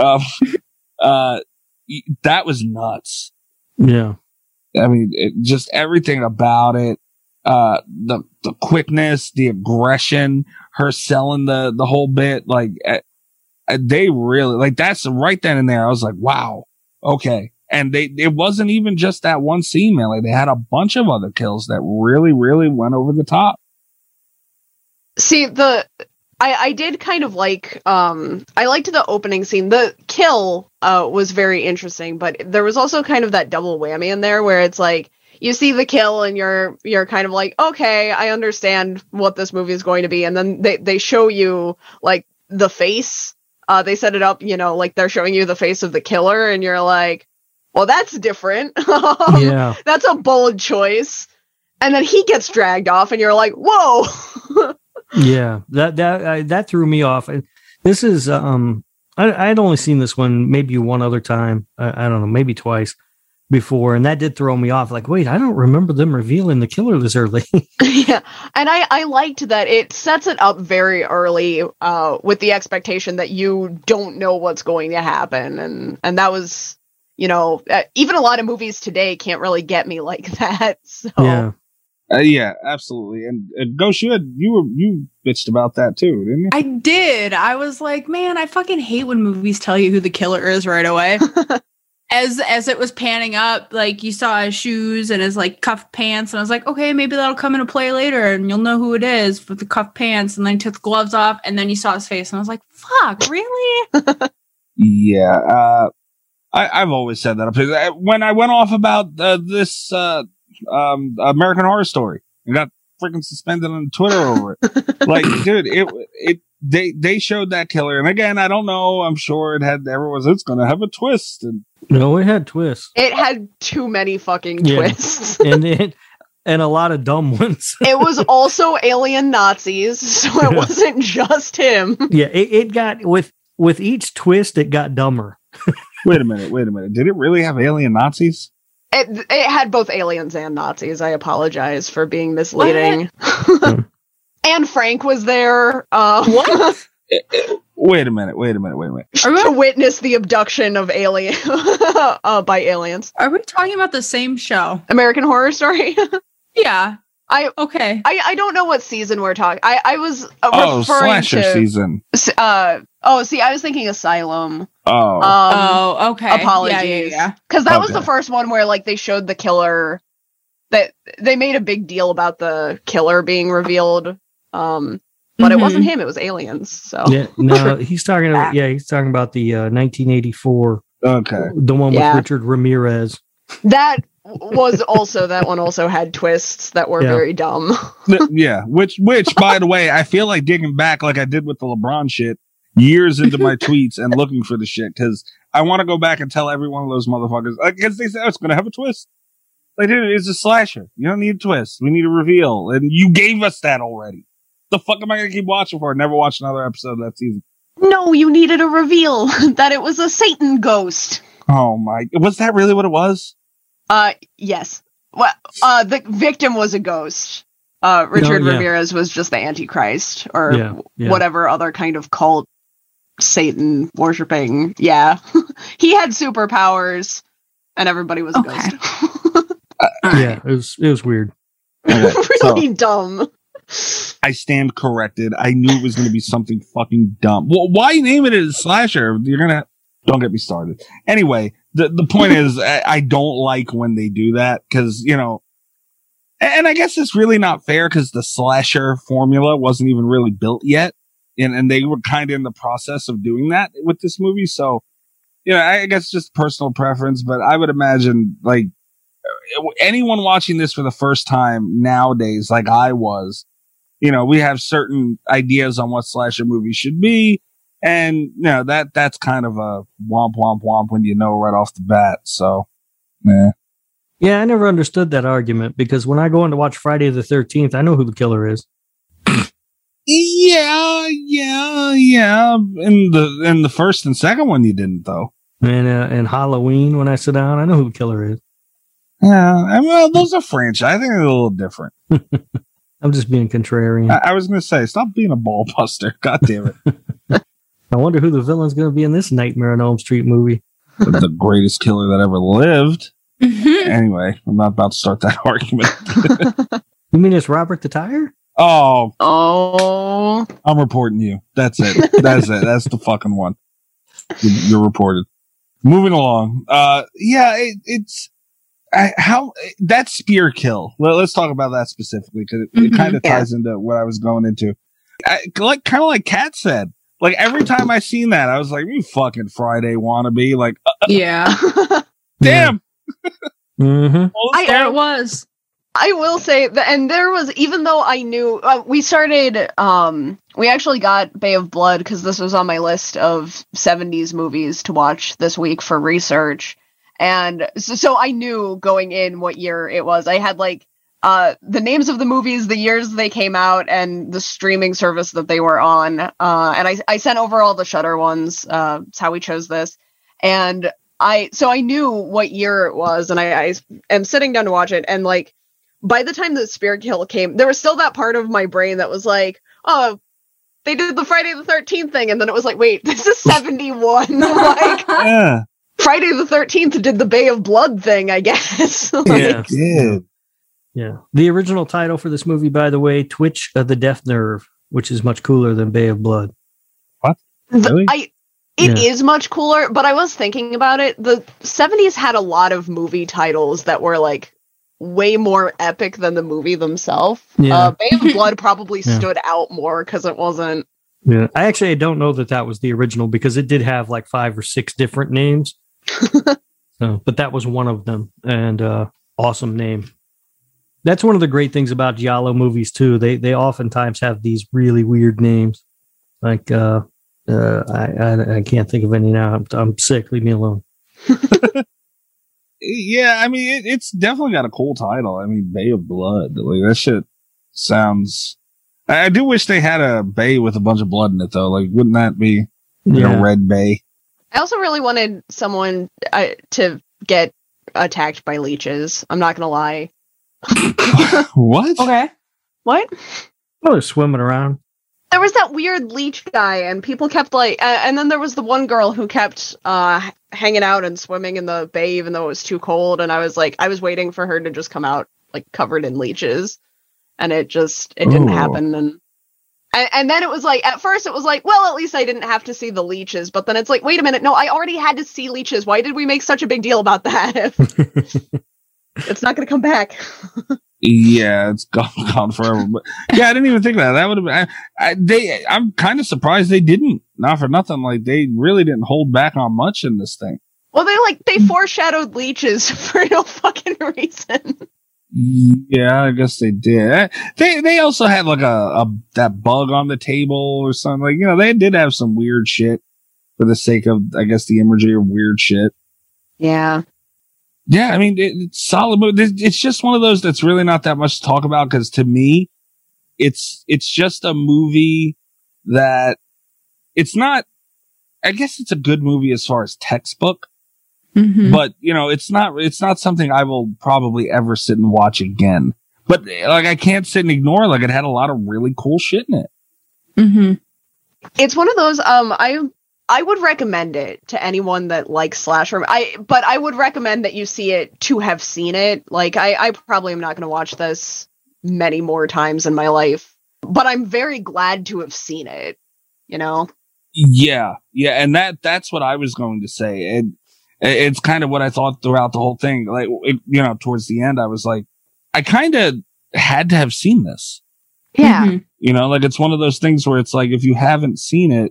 That was nuts. Yeah. I mean, just everything about it. The quickness, the aggression, her selling the whole bit. Like, they really, like, that's right then and there. I was like, wow. Okay. And it wasn't even just that one scene, man. Like, they had a bunch of other kills that really, really went over the top. See, I did kind of like, I liked the opening scene. The kill was very interesting, but there was also kind of that double whammy in there where it's like, you see the kill and you're kind of like, okay, I understand what this movie is going to be. And then they show you like the face. They set it up, you know, like they're showing you the face of the killer and you're like, well, that's different. Yeah. That's a bold choice. And then he gets dragged off and you're like, whoa. Yeah, that threw me off. This is I'd only seen this one maybe one other time. I don't know, maybe twice before, and that did throw me off. Like, wait, I don't remember them revealing the killer this early. Yeah, and I liked that it sets it up very early with the expectation that you don't know what's going to happen, and that was, you know, even a lot of movies today can't really get me like that. So. Yeah. Yeah, absolutely. And Ghost, you bitched about that too, didn't you? I did. I was like, man, I fucking hate when movies tell you who the killer is right away. As it was panning up, like you saw his shoes and his like cuffed pants, and I was like, okay, maybe that'll come into play later, and you'll know who it is with the cuffed pants. And then he took the gloves off, and then you saw his face, and I was like, fuck, really? Yeah, I've always said that. When I went off about this. American Horror Story and got freaking suspended on Twitter over it. Like, dude, they showed that killer, and again, I don't know. I'm sure it's gonna have a twist. And no, it had twists. It had too many fucking twists, and a lot of dumb ones. It was also alien Nazis, so it wasn't just him. Yeah, it got with each twist, it got dumber. Wait a minute. Did it really have alien Nazis? It had both aliens and Nazis. I apologize for being misleading. And Frank was there. What? Wait a minute. To witness the abduction of by aliens. Are we talking about the same show? American Horror Story? Yeah. I don't know what season we're talking. I was referring slasher to season. I was thinking Asylum. Okay. Apologies. Yeah. Because that was the first one where like they showed the killer. That they made a big deal about the killer being revealed. But it wasn't him. It was aliens. So yeah, no, he's talking about the 1984. Okay, the one with Richard Ramirez. That was also, that one also had twists that were very dumb. Yeah, which, by the way, I feel like digging back like I did with the LeBron shit years into my tweets and looking for the shit, because I want to go back and tell every one of those motherfuckers, because they said, oh, it's going to have a twist. Like, dude, it's a slasher. You don't need a twist. We need a reveal. And you gave us that already. The fuck am I going to keep watching for? Never watch another episode of that season. No, you needed a reveal that it was a Satan ghost. Oh my, was that really what it was? Yes. Well, the victim was a ghost. Richard Ramirez was just the Antichrist, or whatever other kind of cult Satan worshipping. Yeah. He had superpowers, and everybody was a ghost. Yeah, it was weird. Okay, really dumb. I stand corrected. I knew it was going to be something fucking dumb. Well, why name it a slasher? Don't get me started. Anyway, the point is, I don't like when they do that, because, you know, and I guess it's really not fair, because the slasher formula wasn't even really built yet. And they were kind of in the process of doing that with this movie. So, you know, I guess just personal preference, but I would imagine, like, anyone watching this for the first time nowadays, like I was, you know, we have certain ideas on what slasher movies should be. And, you know, that's kind of a womp, womp, womp when you know right off the bat. So, yeah. Yeah, I never understood that argument, because when I go in to watch Friday the 13th, I know who the killer is. Yeah. In the first and second one, you didn't, though. And Halloween, when I sit down, I know who the killer is. Yeah, well, those are franchise. I think they're a little different. I'm just being contrarian. I was going to say, stop being a ball buster. God damn it. I wonder who the villain's going to be in this Nightmare on Elm Street movie. The greatest killer that ever lived. Anyway, I'm not about to start that argument. You mean it's Robert the Tire? Oh. I'm reporting you. That's it. That's it. That's the fucking one. You're reported. Moving along. It's how that spear kill. Well, let's talk about that specifically, because it kind of ties into what I was going into. Kind of like Kat said. Like, every time I seen that, I was like, "You fucking Friday wannabe!" Like, damn. There it was. I will say that, and there was, even though I knew, we actually got Bay of Blood, because this was on my list of 70s movies to watch this week for research. And so I knew going in what year it was. I had like the names of the movies, the years they came out, and the streaming service that they were on. And I sent over all the Shudder ones. That's how we chose this. And I knew what year it was, and I am sitting down to watch it. And like, by the time the spear kill came, there was still that part of my brain that was like, oh, they did the Friday the 13th thing. And then it was like, wait, this is 71. Like, Friday the 13th did the Bay of Blood thing, I guess. Like, yeah. The original title for this movie, by the way, Twitch of the Death Nerve, which is much cooler than Bay of Blood. What? Really? It is much cooler, but I was thinking about it. The 70s had a lot of movie titles that were like way more epic than the movie themselves. Yeah. Bay of Blood probably stood out more because it wasn't. Yeah, I don't know that was the original, because it did have like 5 or 6 different names. But that was one of them, and awesome name. That's one of the great things about Giallo movies too. They oftentimes have these really weird names. Like I can't think of any now. I'm sick. Leave me alone. Yeah, I mean it's definitely got a cool title. I mean, Bay of Blood. Like, that shit sounds. I do wish they had a bay with a bunch of blood in it, though. Like, wouldn't that be a red bay? I also really wanted someone to get attacked by leeches. I'm not gonna lie. What? Okay. What? Oh, they're swimming around. There was that weird leech guy, and people kept like, and then there was the one girl who kept hanging out and swimming in the bay, even though it was too cold. And I was waiting for her to just come out like covered in leeches, and it didn't happen. And then it was like, at first it was like, well, at least I didn't have to see the leeches. But then it's like, wait a minute, no, I already had to see leeches. Why did we make such a big deal about that? It's not going to come back. Yeah, it's gone forever. But yeah, I didn't even think that would have been. I'm kind of surprised they didn't. Not for nothing. Like, they really didn't hold back on much in this thing. Well, they foreshadowed leeches for no fucking reason. Yeah, I guess they did. They also had like that bug on the table or something. Like, you know, they did have some weird shit for the sake of, I guess, the imagery of weird shit. Yeah. Yeah, I mean, it's solid movie. It's just one of those that's really not that much to talk about, because to me, it's just a movie that it's not, I guess it's a good movie as far as textbook, but you know, it's not something I will probably ever sit and watch again. But like, I can't sit and ignore, like, it had a lot of really cool shit in it. It's one of those, I would recommend it to anyone that likes slasher. But I would recommend that you see it to have seen it. Like, I probably am not going to watch this many more times in my life, but I'm very glad to have seen it, you know? Yeah. And that's what I was going to say. It's kind of what I thought throughout the whole thing. Like, you know, towards the end, I was like, I kind of had to have seen this. Yeah. You know, like, it's one of those things where it's like, if you haven't seen it,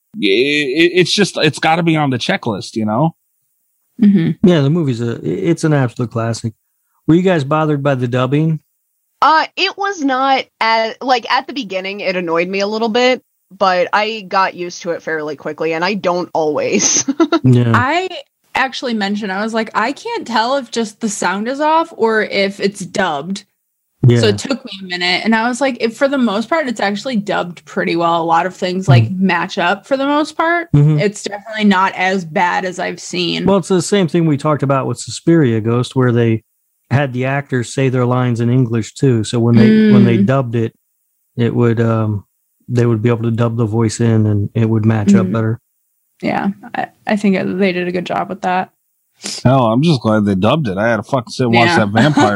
it's got to be on the checklist, you know? Yeah, the movie's it's an absolute classic. Were you guys bothered by the dubbing? It was not at the beginning, it annoyed me a little bit, but I got used to it fairly quickly, and I don't always. Yeah. I actually mentioned, I was like, I can't tell if just the sound is off or if it's dubbed. Yeah. So it took me a minute, and I was like, for the most part, it's actually dubbed pretty well. A lot of things like match up for the most part. It's definitely not as bad as I've seen. Well, it's the same thing we talked about with Suspiria Ghost, where they had the actors say their lines in English too. So when they dubbed it, it would they would be able to dub the voice in, and it would match up better. Yeah, I think they did a good job with that. Hell, I'm just glad they dubbed it. I had to fucking sit and watch that vampire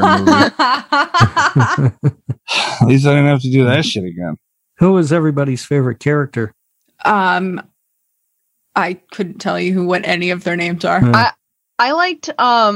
movie. At least I didn't have to do that shit again. Who was everybody's favorite character? I couldn't tell you what any of their names are. I liked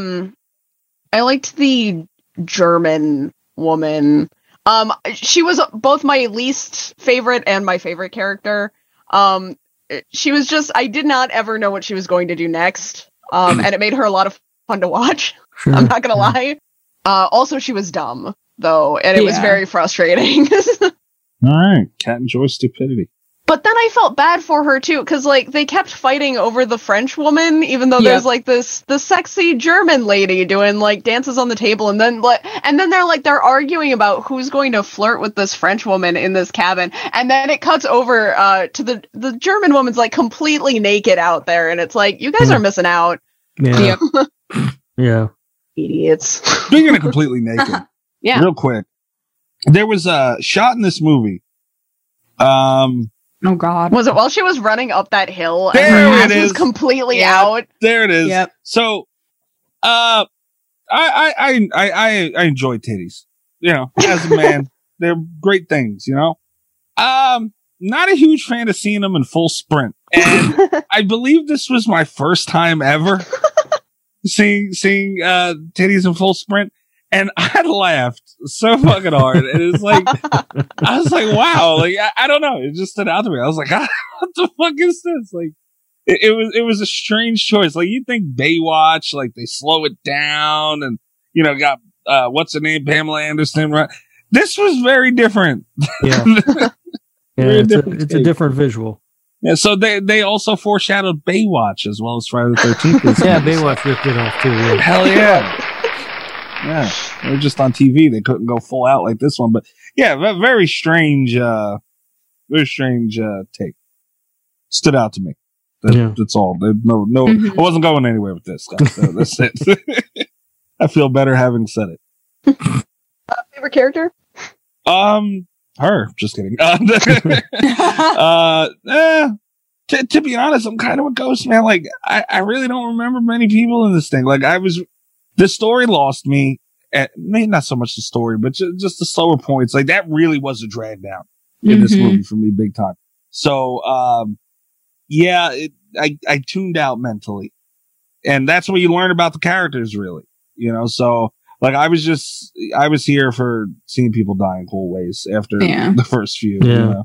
the German woman. She was both my least favorite and my favorite character. She was just, I did not ever know what she was going to do next. And it made her a lot of fun to watch. Sure. I'm not gonna lie. Also, she was dumb though, and it was very frustrating. All right, cat enjoys stupidity. But then I felt bad for her too, because like they kept fighting over the French woman, even though there's like the sexy German lady doing like dances on the table, and then they're arguing about who's going to flirt with this French woman in this cabin, and then it cuts over to the German woman's like completely naked out there, and it's like, you guys are missing out. Yeah. Yeah. Idiots. Speaking of completely naked, real quick, there was a shot in this movie. Oh God! Was it while she was running up that hill and there her ass was completely out? There it is. Yep. So, I enjoy titties. You know, as a man, they're great things. You know, not a huge fan of seeing them in full sprint, and I believe this was my first time ever seeing titties in full sprint. And I laughed so fucking hard. And it's like, I was like, wow. Like, I don't know. It just stood out to me. I was like, what the fuck is this? Like, it was a strange choice. Like, you'd think Baywatch, like, they slow it down and, you know, got, what's her name? Pamela Anderson. Right? This was very different. Yeah. It's a different visual. Yeah. So they also foreshadowed Baywatch as well as Friday the 13th. Yeah. Baywatch ripped it off too. Yeah. Hell yeah. Yeah, they were just on TV. They couldn't go full out like this one, but yeah, very strange take. Stood out to me. That's all. No, I wasn't going anywhere with this, guys. So that's it. I feel better having said it. Favorite character? Her. Just kidding. To be honest, I'm kind of a ghost, man. Like, I really don't remember many people in this thing. Like, the story lost me. Maybe not so much the story, but just the slower points. Like, that really was a drag down in this movie for me, big time. So, I tuned out mentally, and that's what you learn about the characters, really. You know, so like I was here for seeing people die in cool ways after the first few. Yeah. You know?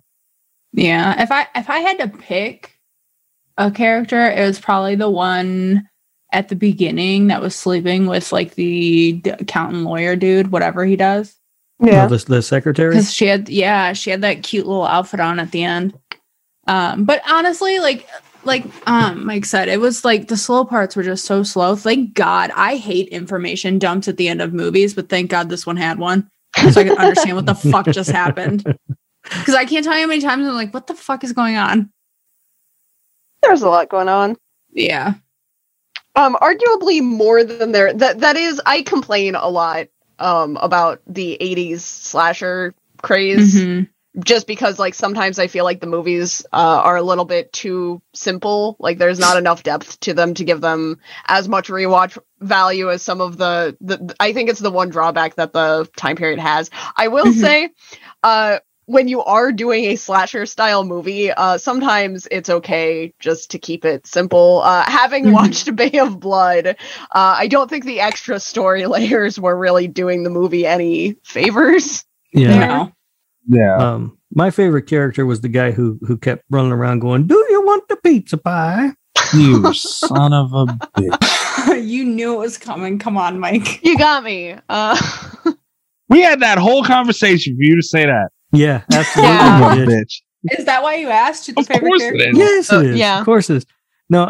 Yeah. If I had to pick a character, it was probably the one at the beginning that was sleeping with like the accountant lawyer dude, whatever he does. Yeah, the secretary. Because she had that cute little outfit on at the end. But honestly, like Mike said, it was like the slow parts were just so slow. Thank God. I hate information dumps at the end of movies, but thank God this one had one, so I could understand what the fuck just happened. Because I can't tell you how many times I'm like, what the fuck is going on? There's a lot going on. Yeah. Arguably more than there. That is, I complain a lot about the 80s slasher craze. Mm-hmm. Just because, like, sometimes I feel like the movies are a little bit too simple. Like, there's not enough depth to them to give them as much rewatch value as some of the I think it's the one drawback that the time period has. I will say, when you are doing a slasher style movie, sometimes it's okay just to keep it simple. Having watched Bay of Blood, I don't think the extra story layers were really doing the movie any favors. Yeah. Yeah. My favorite character was the guy who kept running around going, "Do you want the pizza pie?" You son of a bitch. You knew it was coming. Come on, Mike. You got me. We had that whole conversation for you to say that. Yeah, absolutely. Yeah. Bitch. Is that why you asked? Of course it is. Yes, it is. Yeah. Of course it is. No,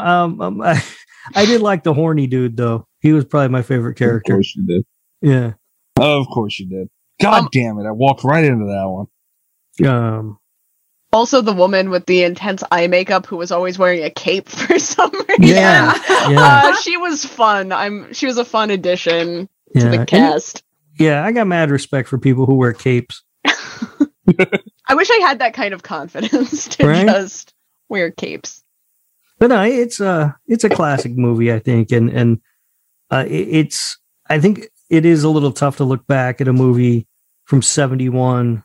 I did like the horny dude though. He was probably my favorite character. Of course you did. Yeah. Of course you did. God damn it! I walked right into that one. Also, the woman with the intense eye makeup who was always wearing a cape for some reason. Yeah. She was fun. She was a fun addition to the cast. I got mad respect for people who wear capes. I wish I had that kind of confidence to just wear capes. But no, it's a classic movie, I think, and I think it is a little tough to look back at a movie from 71,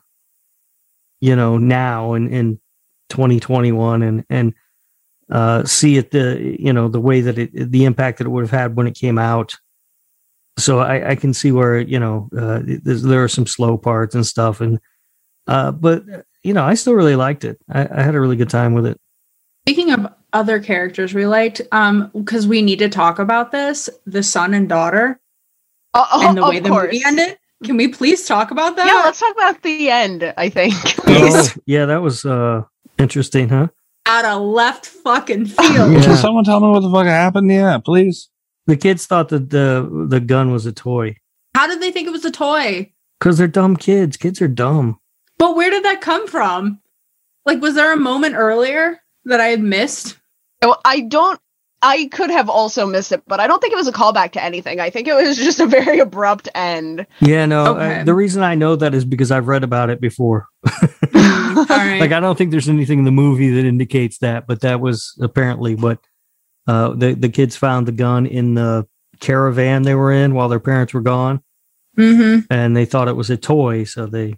now in 2021 and see it the way that the impact that it would have had when it came out. So I can see where, there are some slow parts and stuff. And, but I still really liked it. I had a really good time with it. Speaking of other characters we liked, because we need to talk about this, the son and daughter and the way the movie ended. Can we please talk about that? Yeah, let's talk about the end, I think. Yeah, that was interesting, huh? Out of left fucking field. Can someone tell me what the fuck happened? Yeah, please. The kids thought that the gun was a toy. How did they think it was a toy? Because they're dumb kids. Kids are dumb. But where did that come from? Like, was there a moment earlier that I had missed? Well, I could have also missed it, but I don't think it was a callback to anything. I think it was just a very abrupt end. Yeah, no. Okay. The reason I know that is because I've read about it before. All right. Like, I don't think there's anything in the movie that indicates that, but that was apparently what the kids found the gun in the caravan they were in while their parents were gone. Mm-hmm. And they thought it was a toy, so they,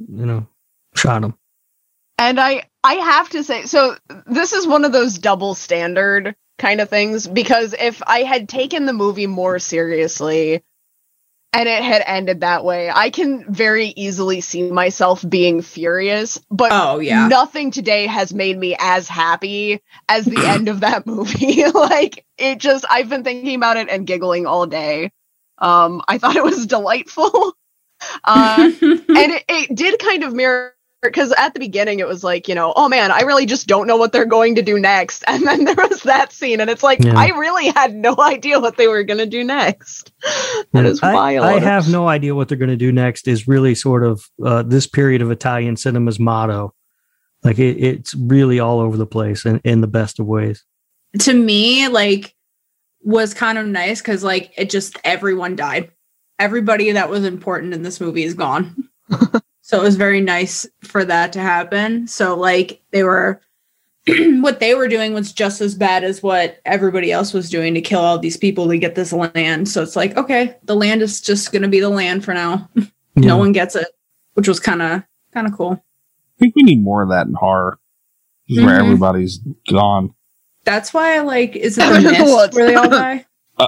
shot him. And I have to say, so this is one of those double standard kind of things, because if I had taken the movie more seriously and it had ended that way, I can very easily see myself being furious, but nothing today has made me as happy as the end of that movie. Like, I've been thinking about it and giggling all day. I thought it was delightful. And it did kind of mirror, because at the beginning it was like, oh man, I really just don't know what they're going to do next. And then there was that scene, and it's like, I really had no idea what they were going to do next. That is wild. I have no idea what they're going to do next is really sort of this period of Italian cinema's motto. Like, it's really all over the place in the best of ways. To me, like, was kind of nice because, like, everyone died. Everybody that was important in this movie is gone. So it was very nice for that to happen. So, like, what they were doing was just as bad as what everybody else was doing to kill all these people to get this land. So it's like, okay, the land is just going to be the land for now. No one gets it, which was kind of cool. I think we need more of that in horror, where everybody's gone. That's why I like, is it the Mist where they all die?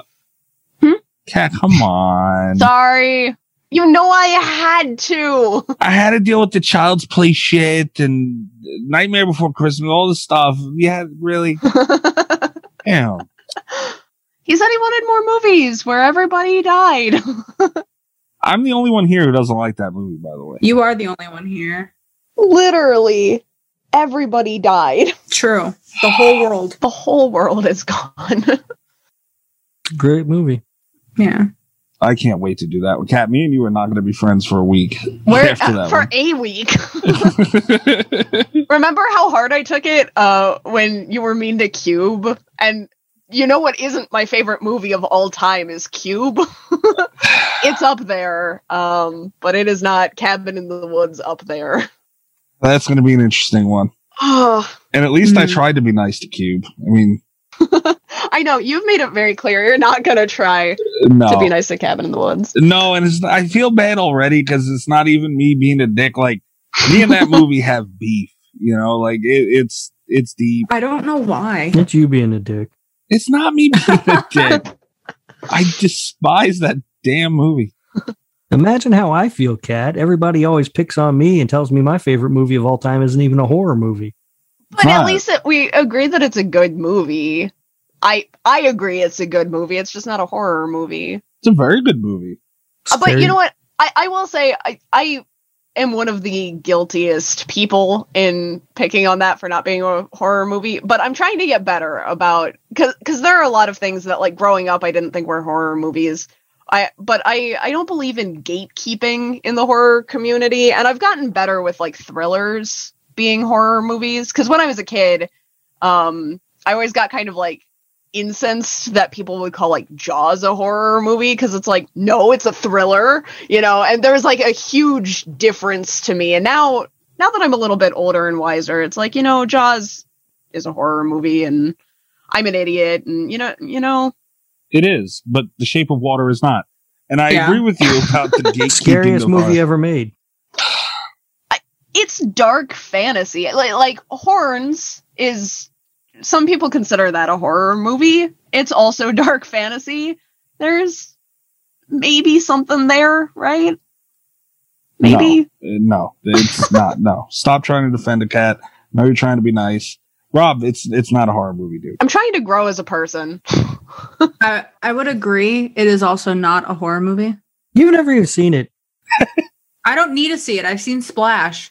Cat, come on. Sorry. I had to. I had to deal with the Child's Play shit and Nightmare Before Christmas, all this stuff. Yeah, really. Damn. He said he wanted more movies where everybody died. I'm the only one here who doesn't like that movie, by the way. You are the only one here. Literally, everybody died. True. The whole world. The whole world is gone. Great movie. Yeah. I can't wait to do that. Kat, me and you are not going to be friends for a week. For a week. Remember how hard I took it when you were mean to Cube? And you know what isn't my favorite movie of all time is Cube. It's up there, but it is not Cabin in the Woods up there. That's going to be an interesting one. And at least I tried to be nice to Cube. I mean... I know, you've made it very clear you're not going to try to be nice to Cabin in the Woods. No, and I feel bad already because it's not even me being a dick. Like, me and that movie have beef, you know? Like, it's deep. I don't know why. It's you being a dick. It's not me being a dick. I despise that damn movie. Imagine how I feel, Kat. Everybody always picks on me and tells me my favorite movie of all time isn't even a horror movie. But at least we agree that it's a good movie. I agree it's a good movie. It's just not a horror movie. It's a very good movie. But you know what? I will say I am one of the guiltiest people in picking on that for not being a horror movie. But I'm trying to get better about... Because there are a lot of things that, like, growing up, I didn't think were horror movies. But I don't believe in gatekeeping in the horror community. And I've gotten better with, like, thrillers being horror movies, because when I was a kid, I always got kind of like incensed that people would call like Jaws a horror movie, because it's like, no, it's a thriller, you know. And there was like a huge difference to me. And now that I'm a little bit older and wiser, it's like, you know, Jaws is a horror movie and I'm an idiot, and you know it is, but The Shape of Water is not. And I agree with you about the gatekeeping. Scariest movie ever made. It's dark fantasy. Like Horns is... Some people consider that a horror movie. It's also dark fantasy. There's maybe something there, right? Maybe? No, it's not. No. Stop trying to defend a cat. No, you're trying to be nice. Rob, it's not a horror movie, dude. I'm trying to grow as a person. I would agree. It is also not a horror movie. You've never even seen it. I don't need to see it. I've seen Splash.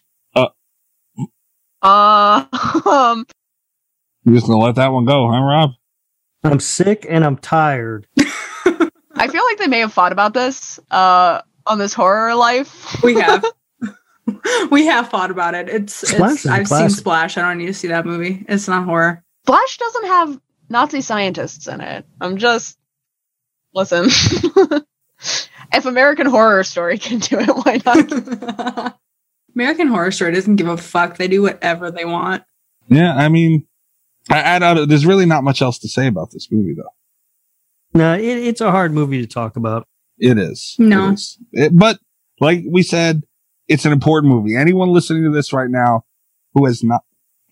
You're just gonna let that one go, huh, Rob? I'm sick and I'm tired. I feel like they may have fought about this on this horror life. We have. We have fought about it. I've seen Splash. I don't need to see that movie. It's not horror. Splash doesn't have Nazi scientists in it. Listen. If American Horror Story can do it, why not? American Horror Story doesn't give a fuck. They do whatever they want. Yeah, I mean, there's really not much else to say about this movie, though. No, it's a hard movie to talk about. It is. No. But, like we said, it's an important movie. Anyone listening to this right now who has not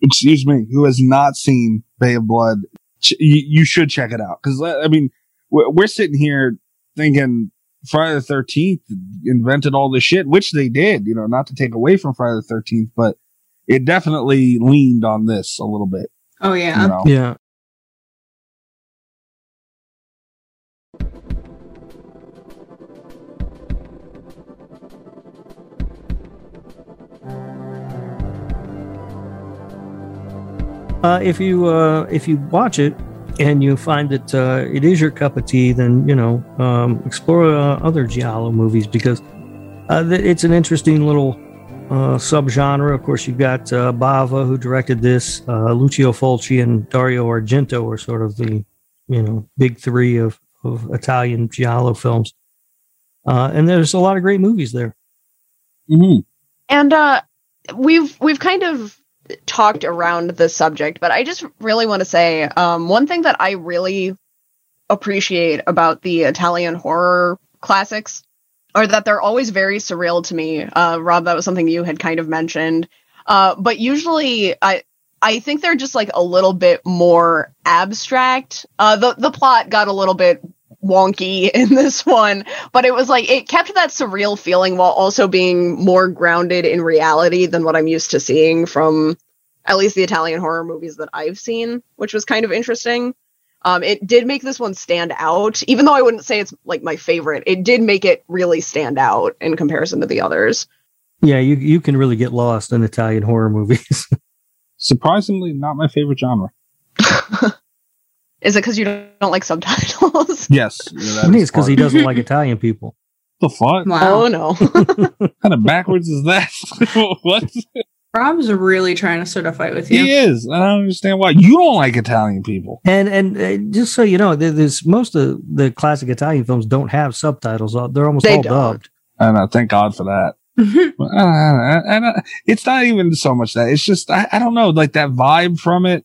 seen Bay of Blood, you should check it out. Because, I mean, we're sitting here thinking Friday the 13th invented all this shit, which they did, you know, not to take away from Friday the 13th, but it definitely leaned on this a little bit. Oh, yeah. You know? Yeah. If you watch it and you find that it is your cup of tea, then explore other giallo movies, because it's an interesting little subgenre. Of course, you've got Bava, who directed this. Lucio Fulci and Dario Argento are sort of the big three of Italian giallo films, and there's a lot of great movies there. Mm-hmm. And we've kind of talked around the subject, but I just really want to say one thing that I really appreciate about the Italian horror classics are that they're always very surreal to me. Rob, that was something you had kind of mentioned, but usually I think they're just like a little bit more abstract. The plot got a little bit wonky in this one, but it was like it kept that surreal feeling while also being more grounded in reality than what I'm used to seeing from at least the Italian horror movies that I've seen, which was kind of interesting. It did make this one stand out, even though I wouldn't say it's like my favorite. It did make it really stand out in comparison to the others. Yeah, you can really get lost in Italian horror movies. Surprisingly, not my favorite genre. Is it because you don't like subtitles? Yes. I think it's because he doesn't like Italian people. The fuck? Wow. Oh, no. What kind of backwards is that? What? Rob's really trying to start a fight with you. He is. I don't understand why. You don't like Italian people. And just so you know, there's most of the classic Italian films don't have subtitles. They're almost all dubbed. I know. Thank God for that. It's not even so much that. It's just, I don't know, like that vibe from it.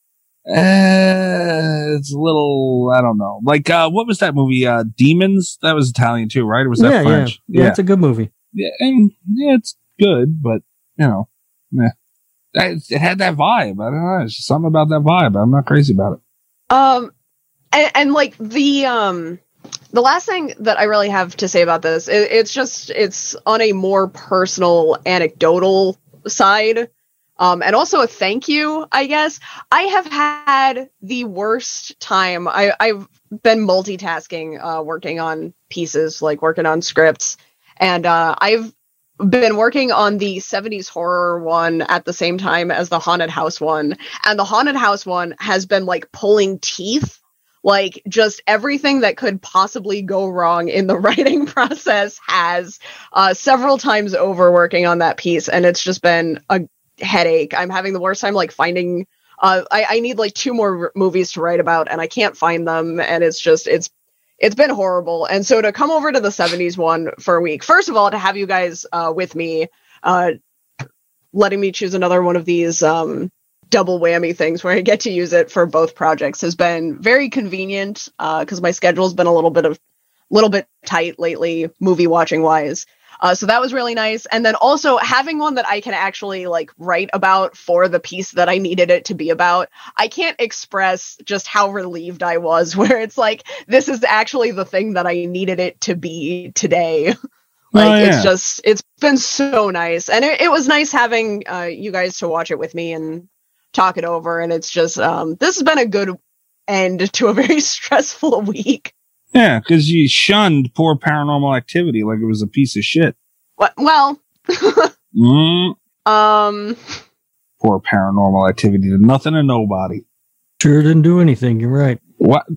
It's a little, I don't know. Like, what was that movie? Demons? That was Italian too, right? Or was that French? Yeah, it's a good movie. Yeah, and it's good, but, you know, it had that vibe. I don't know. It's just something about that vibe. I'm not crazy about it. And like the last thing that I really have to say about this, it's on a more personal, anecdotal side. And also a thank you, I guess. I have had the worst time. I've been multitasking, working on pieces, like working on scripts. And I've been working on the 70s horror one at the same time as the haunted house one. And the haunted house one has been like pulling teeth. Like, just everything that could possibly go wrong in the writing process has several times over working on that piece. And it's just been a headache. I'm having the worst time like finding I need like 2 more movies to write about and I can't find them, and it's been horrible. And so to come over to the 70s one for a week, first of all, to have you guys with me, letting me choose another one of these double whammy things where I get to use it for both projects has been very convenient, because my schedule's been a little bit tight lately, movie watching wise. So that was really nice. And then also having one that I can actually like write about for the piece that I needed it to be about. I can't express just how relieved I was, where it's like, this is actually the thing that I needed it to be today. It's been so nice. And it was nice having you guys to watch it with me and talk it over. And it's just, this has been a good end to a very stressful week. Yeah, because you shunned poor Paranormal Activity like it was a piece of shit. What? Well, poor Paranormal Activity did nothing to nobody. Sure didn't do anything. You're right. What?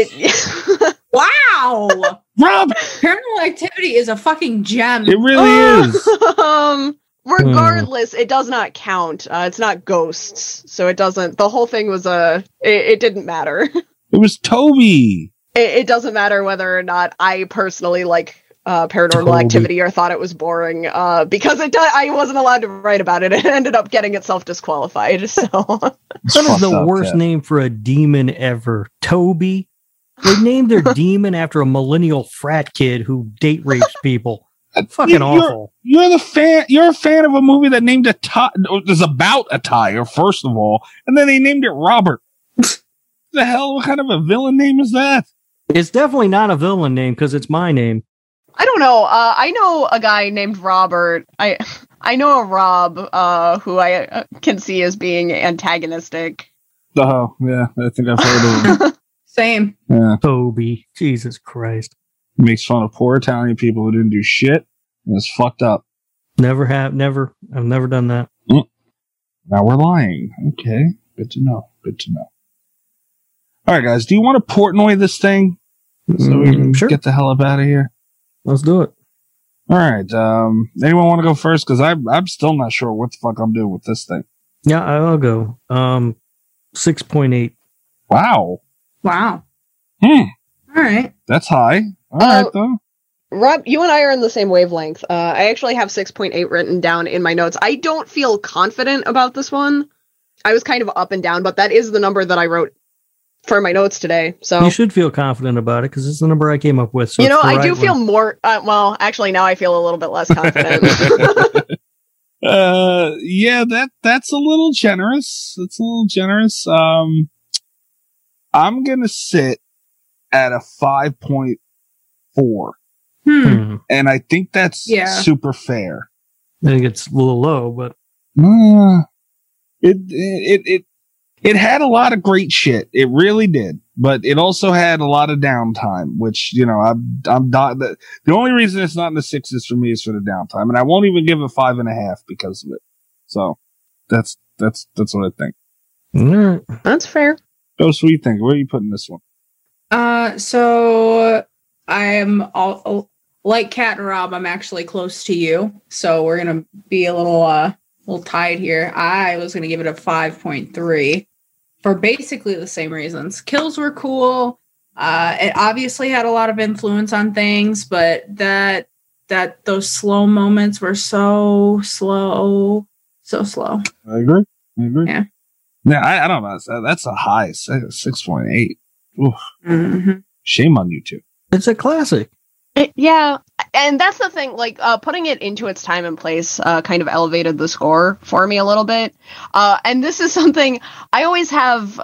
Wow, Rob! Paranormal Activity is a fucking gem. It really is. Regardless, it does not count. It's not ghosts, so it doesn't. The whole thing was it didn't matter. It was Toby. It doesn't matter whether or not I personally like Paranormal Activity or thought it was boring, because I wasn't allowed to write about it. It ended up getting itself disqualified. So that is the worst name for a demon ever. Toby. They named their demon after a millennial frat kid who date rapes people. Fucking awful. You're a fan of a movie that named is about a tiger, first of all, and then they named it Robert. The hell? What kind of a villain name is that? It's definitely not a villain name because it's my name. I don't know. I know a guy named Robert. I know a Rob who I can see as being antagonistic. Oh, yeah. I think I've heard of him. Same. Yeah. Toby. Jesus Christ. He makes fun of poor Italian people who didn't do shit. And it's fucked up. Never. I've never done that. Now we're lying. Okay. Good to know. All right, guys. Do you want to Portnoy this thing so we can get the hell up out of here? Let's do it. All right. Anyone want to go first? Because I'm still not sure what the fuck I'm doing with this thing. Yeah, I'll go. 6.8. Wow. All right. That's high. All right, though. Rob, you and I are in the same wavelength. I actually have 6.8 written down in my notes. I don't feel confident about this one. I was kind of up and down, but that is the number that I wrote for my notes today. So you should feel confident about it because it's the number I came up with. So I do feel more. Well, actually, now I feel a little bit less confident. Yeah, that's a little generous. It's a little generous. I'm gonna sit at a 5.4, and I think that's super fair. I think it's a little low, but it had a lot of great shit. It really did. but it also had a lot of downtime, which, you know, the only reason it's not in the 6s for me is for the downtime, and I won't even give it 5.5 because of it. So that's what I think. That's fair. Ghost, what do you think? Where are you putting this one? So I'm all like Kat and Rob. I'm actually close to you, so we're gonna be a little tied here. I was gonna give it a 5.3 for basically the same reasons. Kills were cool. It obviously had a lot of influence on things, but that those slow moments were so slow. I agree. Yeah. Yeah, I don't know. That's a high 6.8. Mm-hmm. Shame on you two. It's a classic. Yeah, and that's the thing, like, putting it into its time and place kind of elevated the score for me a little bit. And this is something I always have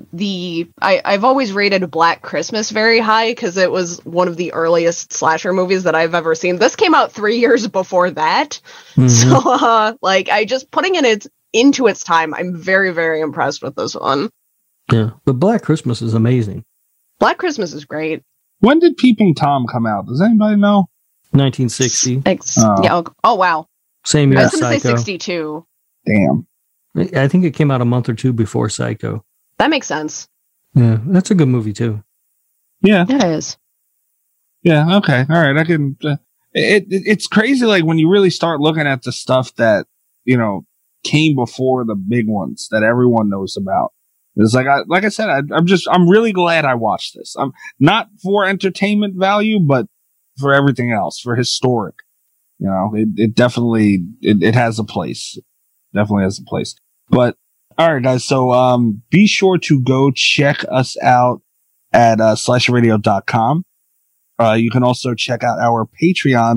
I've always rated Black Christmas very high because it was one of the earliest slasher movies that I've ever seen. This came out 3 years before that. Mm-hmm. So, I just putting it into its time, I'm very, very impressed with this one. Yeah, but Black Christmas is amazing. Black Christmas is great. When did Peeping Tom come out? Does anybody know? 1960. Yeah. Oh, wow. Same year I as was going to Psycho. say 62. Damn. I think it came out a month or two before Psycho. That makes sense. Yeah, that's a good movie too. Yeah. It is. Yeah, okay. All right. I can... It's crazy, like, when you really start looking at the stuff that, you know, came before the big ones that everyone knows about. It's like I said, I'm really glad I watched this. I'm not for entertainment value, but for everything else, for historic. You know, it definitely has a place. Definitely has a place. But all right, guys. So be sure to go check us out at slasherradio.com. You can also check out our Patreon,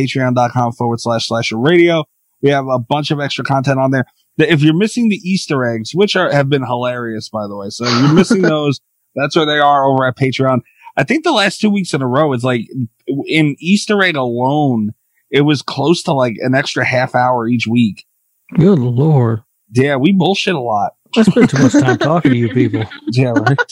patreon.com/slasherradio. We have a bunch of extra content on there. If you're missing the Easter eggs, which have been hilarious, by the way. So if you're missing those, that's where they are over at Patreon. I think the last 2 weeks in a row, it's like in Easter egg alone, it was close to like an extra half hour each week. Good Lord. Yeah, we bullshit a lot. I spend too much time talking to you people. Yeah, right.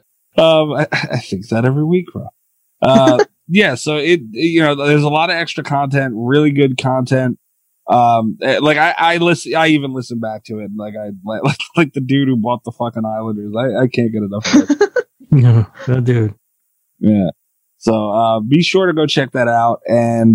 I think that every week, bro. Yeah, so there's a lot of extra content, really good content. I even listen back to it. Like the dude who bought the fucking Islanders. I can't get enough of it. No, that dude. Yeah. So, be sure to go check that out. And,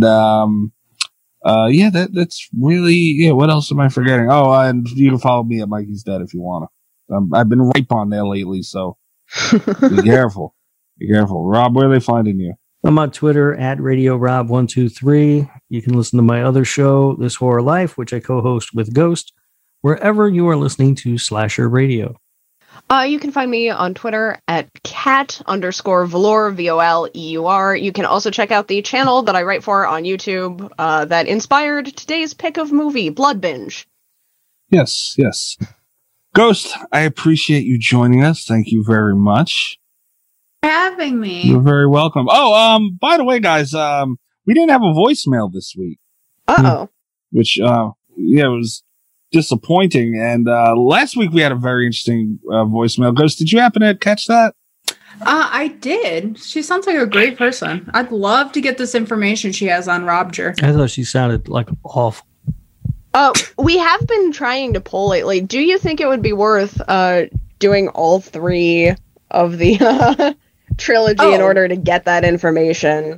that's really, what else am I forgetting? Oh, and you can follow me at Mikey's Dead if you want to. I've been ripe on there lately, so be careful. Be careful. Rob, where are they finding you? I'm on Twitter at RadioRob123. You can listen to my other show, This Horror Life, which I co-host with Ghost, wherever you are listening to Slasher Radio. You can find me on Twitter at cat_Voleur, VOLEUR. You can also check out the channel that I write for on YouTube that inspired today's pick of movie, Blood Binge. Yes. Ghost, I appreciate you joining us. Thank you very much. Having me. You're very welcome. Oh, by the way, guys, we didn't have a voicemail this week. Uh-oh. Which, it was disappointing. And last week we had a very interesting voicemail. Ghost, did you happen to catch that? I did. She sounds like a great person. I'd love to get this information she has on Robger. I thought she sounded like awful. We have been trying to poll lately. Do you think it would be worth doing all three of the trilogy in order to get that information?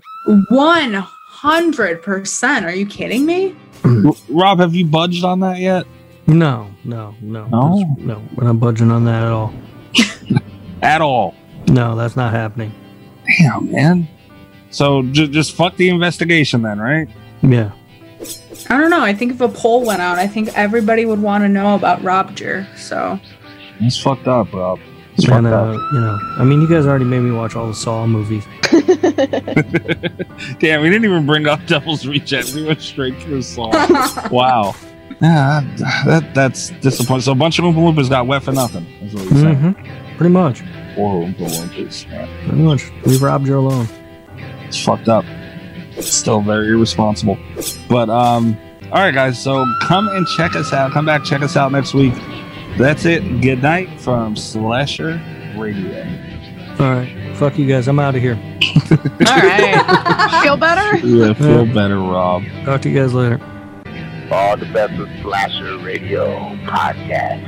100%. Are you kidding me? Rob, have you budged on that yet? No. No, we're not budging on that at all. At all? No, that's not happening. Damn, man. So just fuck the investigation then, right? Yeah. I don't know. I think if a poll went out, I think everybody would want to know about Robger. So it's fucked up, Rob. And, I mean, you guys already made me watch all the Saw movies. Damn, we didn't even bring up Devil's Reject. We went straight through Saw. Wow. Yeah, that's disappointing. So a bunch of Oompa Loompas got wet for nothing. That's what you're saying. Pretty much. Or Oompa Loompas. Pretty much. Leave Robger alone. It's fucked up. It's still very irresponsible. But, all right, guys. So come and check us out. Come back, check us out next week. That's it. Good night from Slasher Radio. All right. Fuck you guys. I'm out of here. All right. Feel better? Yeah, feel better, Rob. Talk to you guys later. All the best with Slasher Radio Podcast.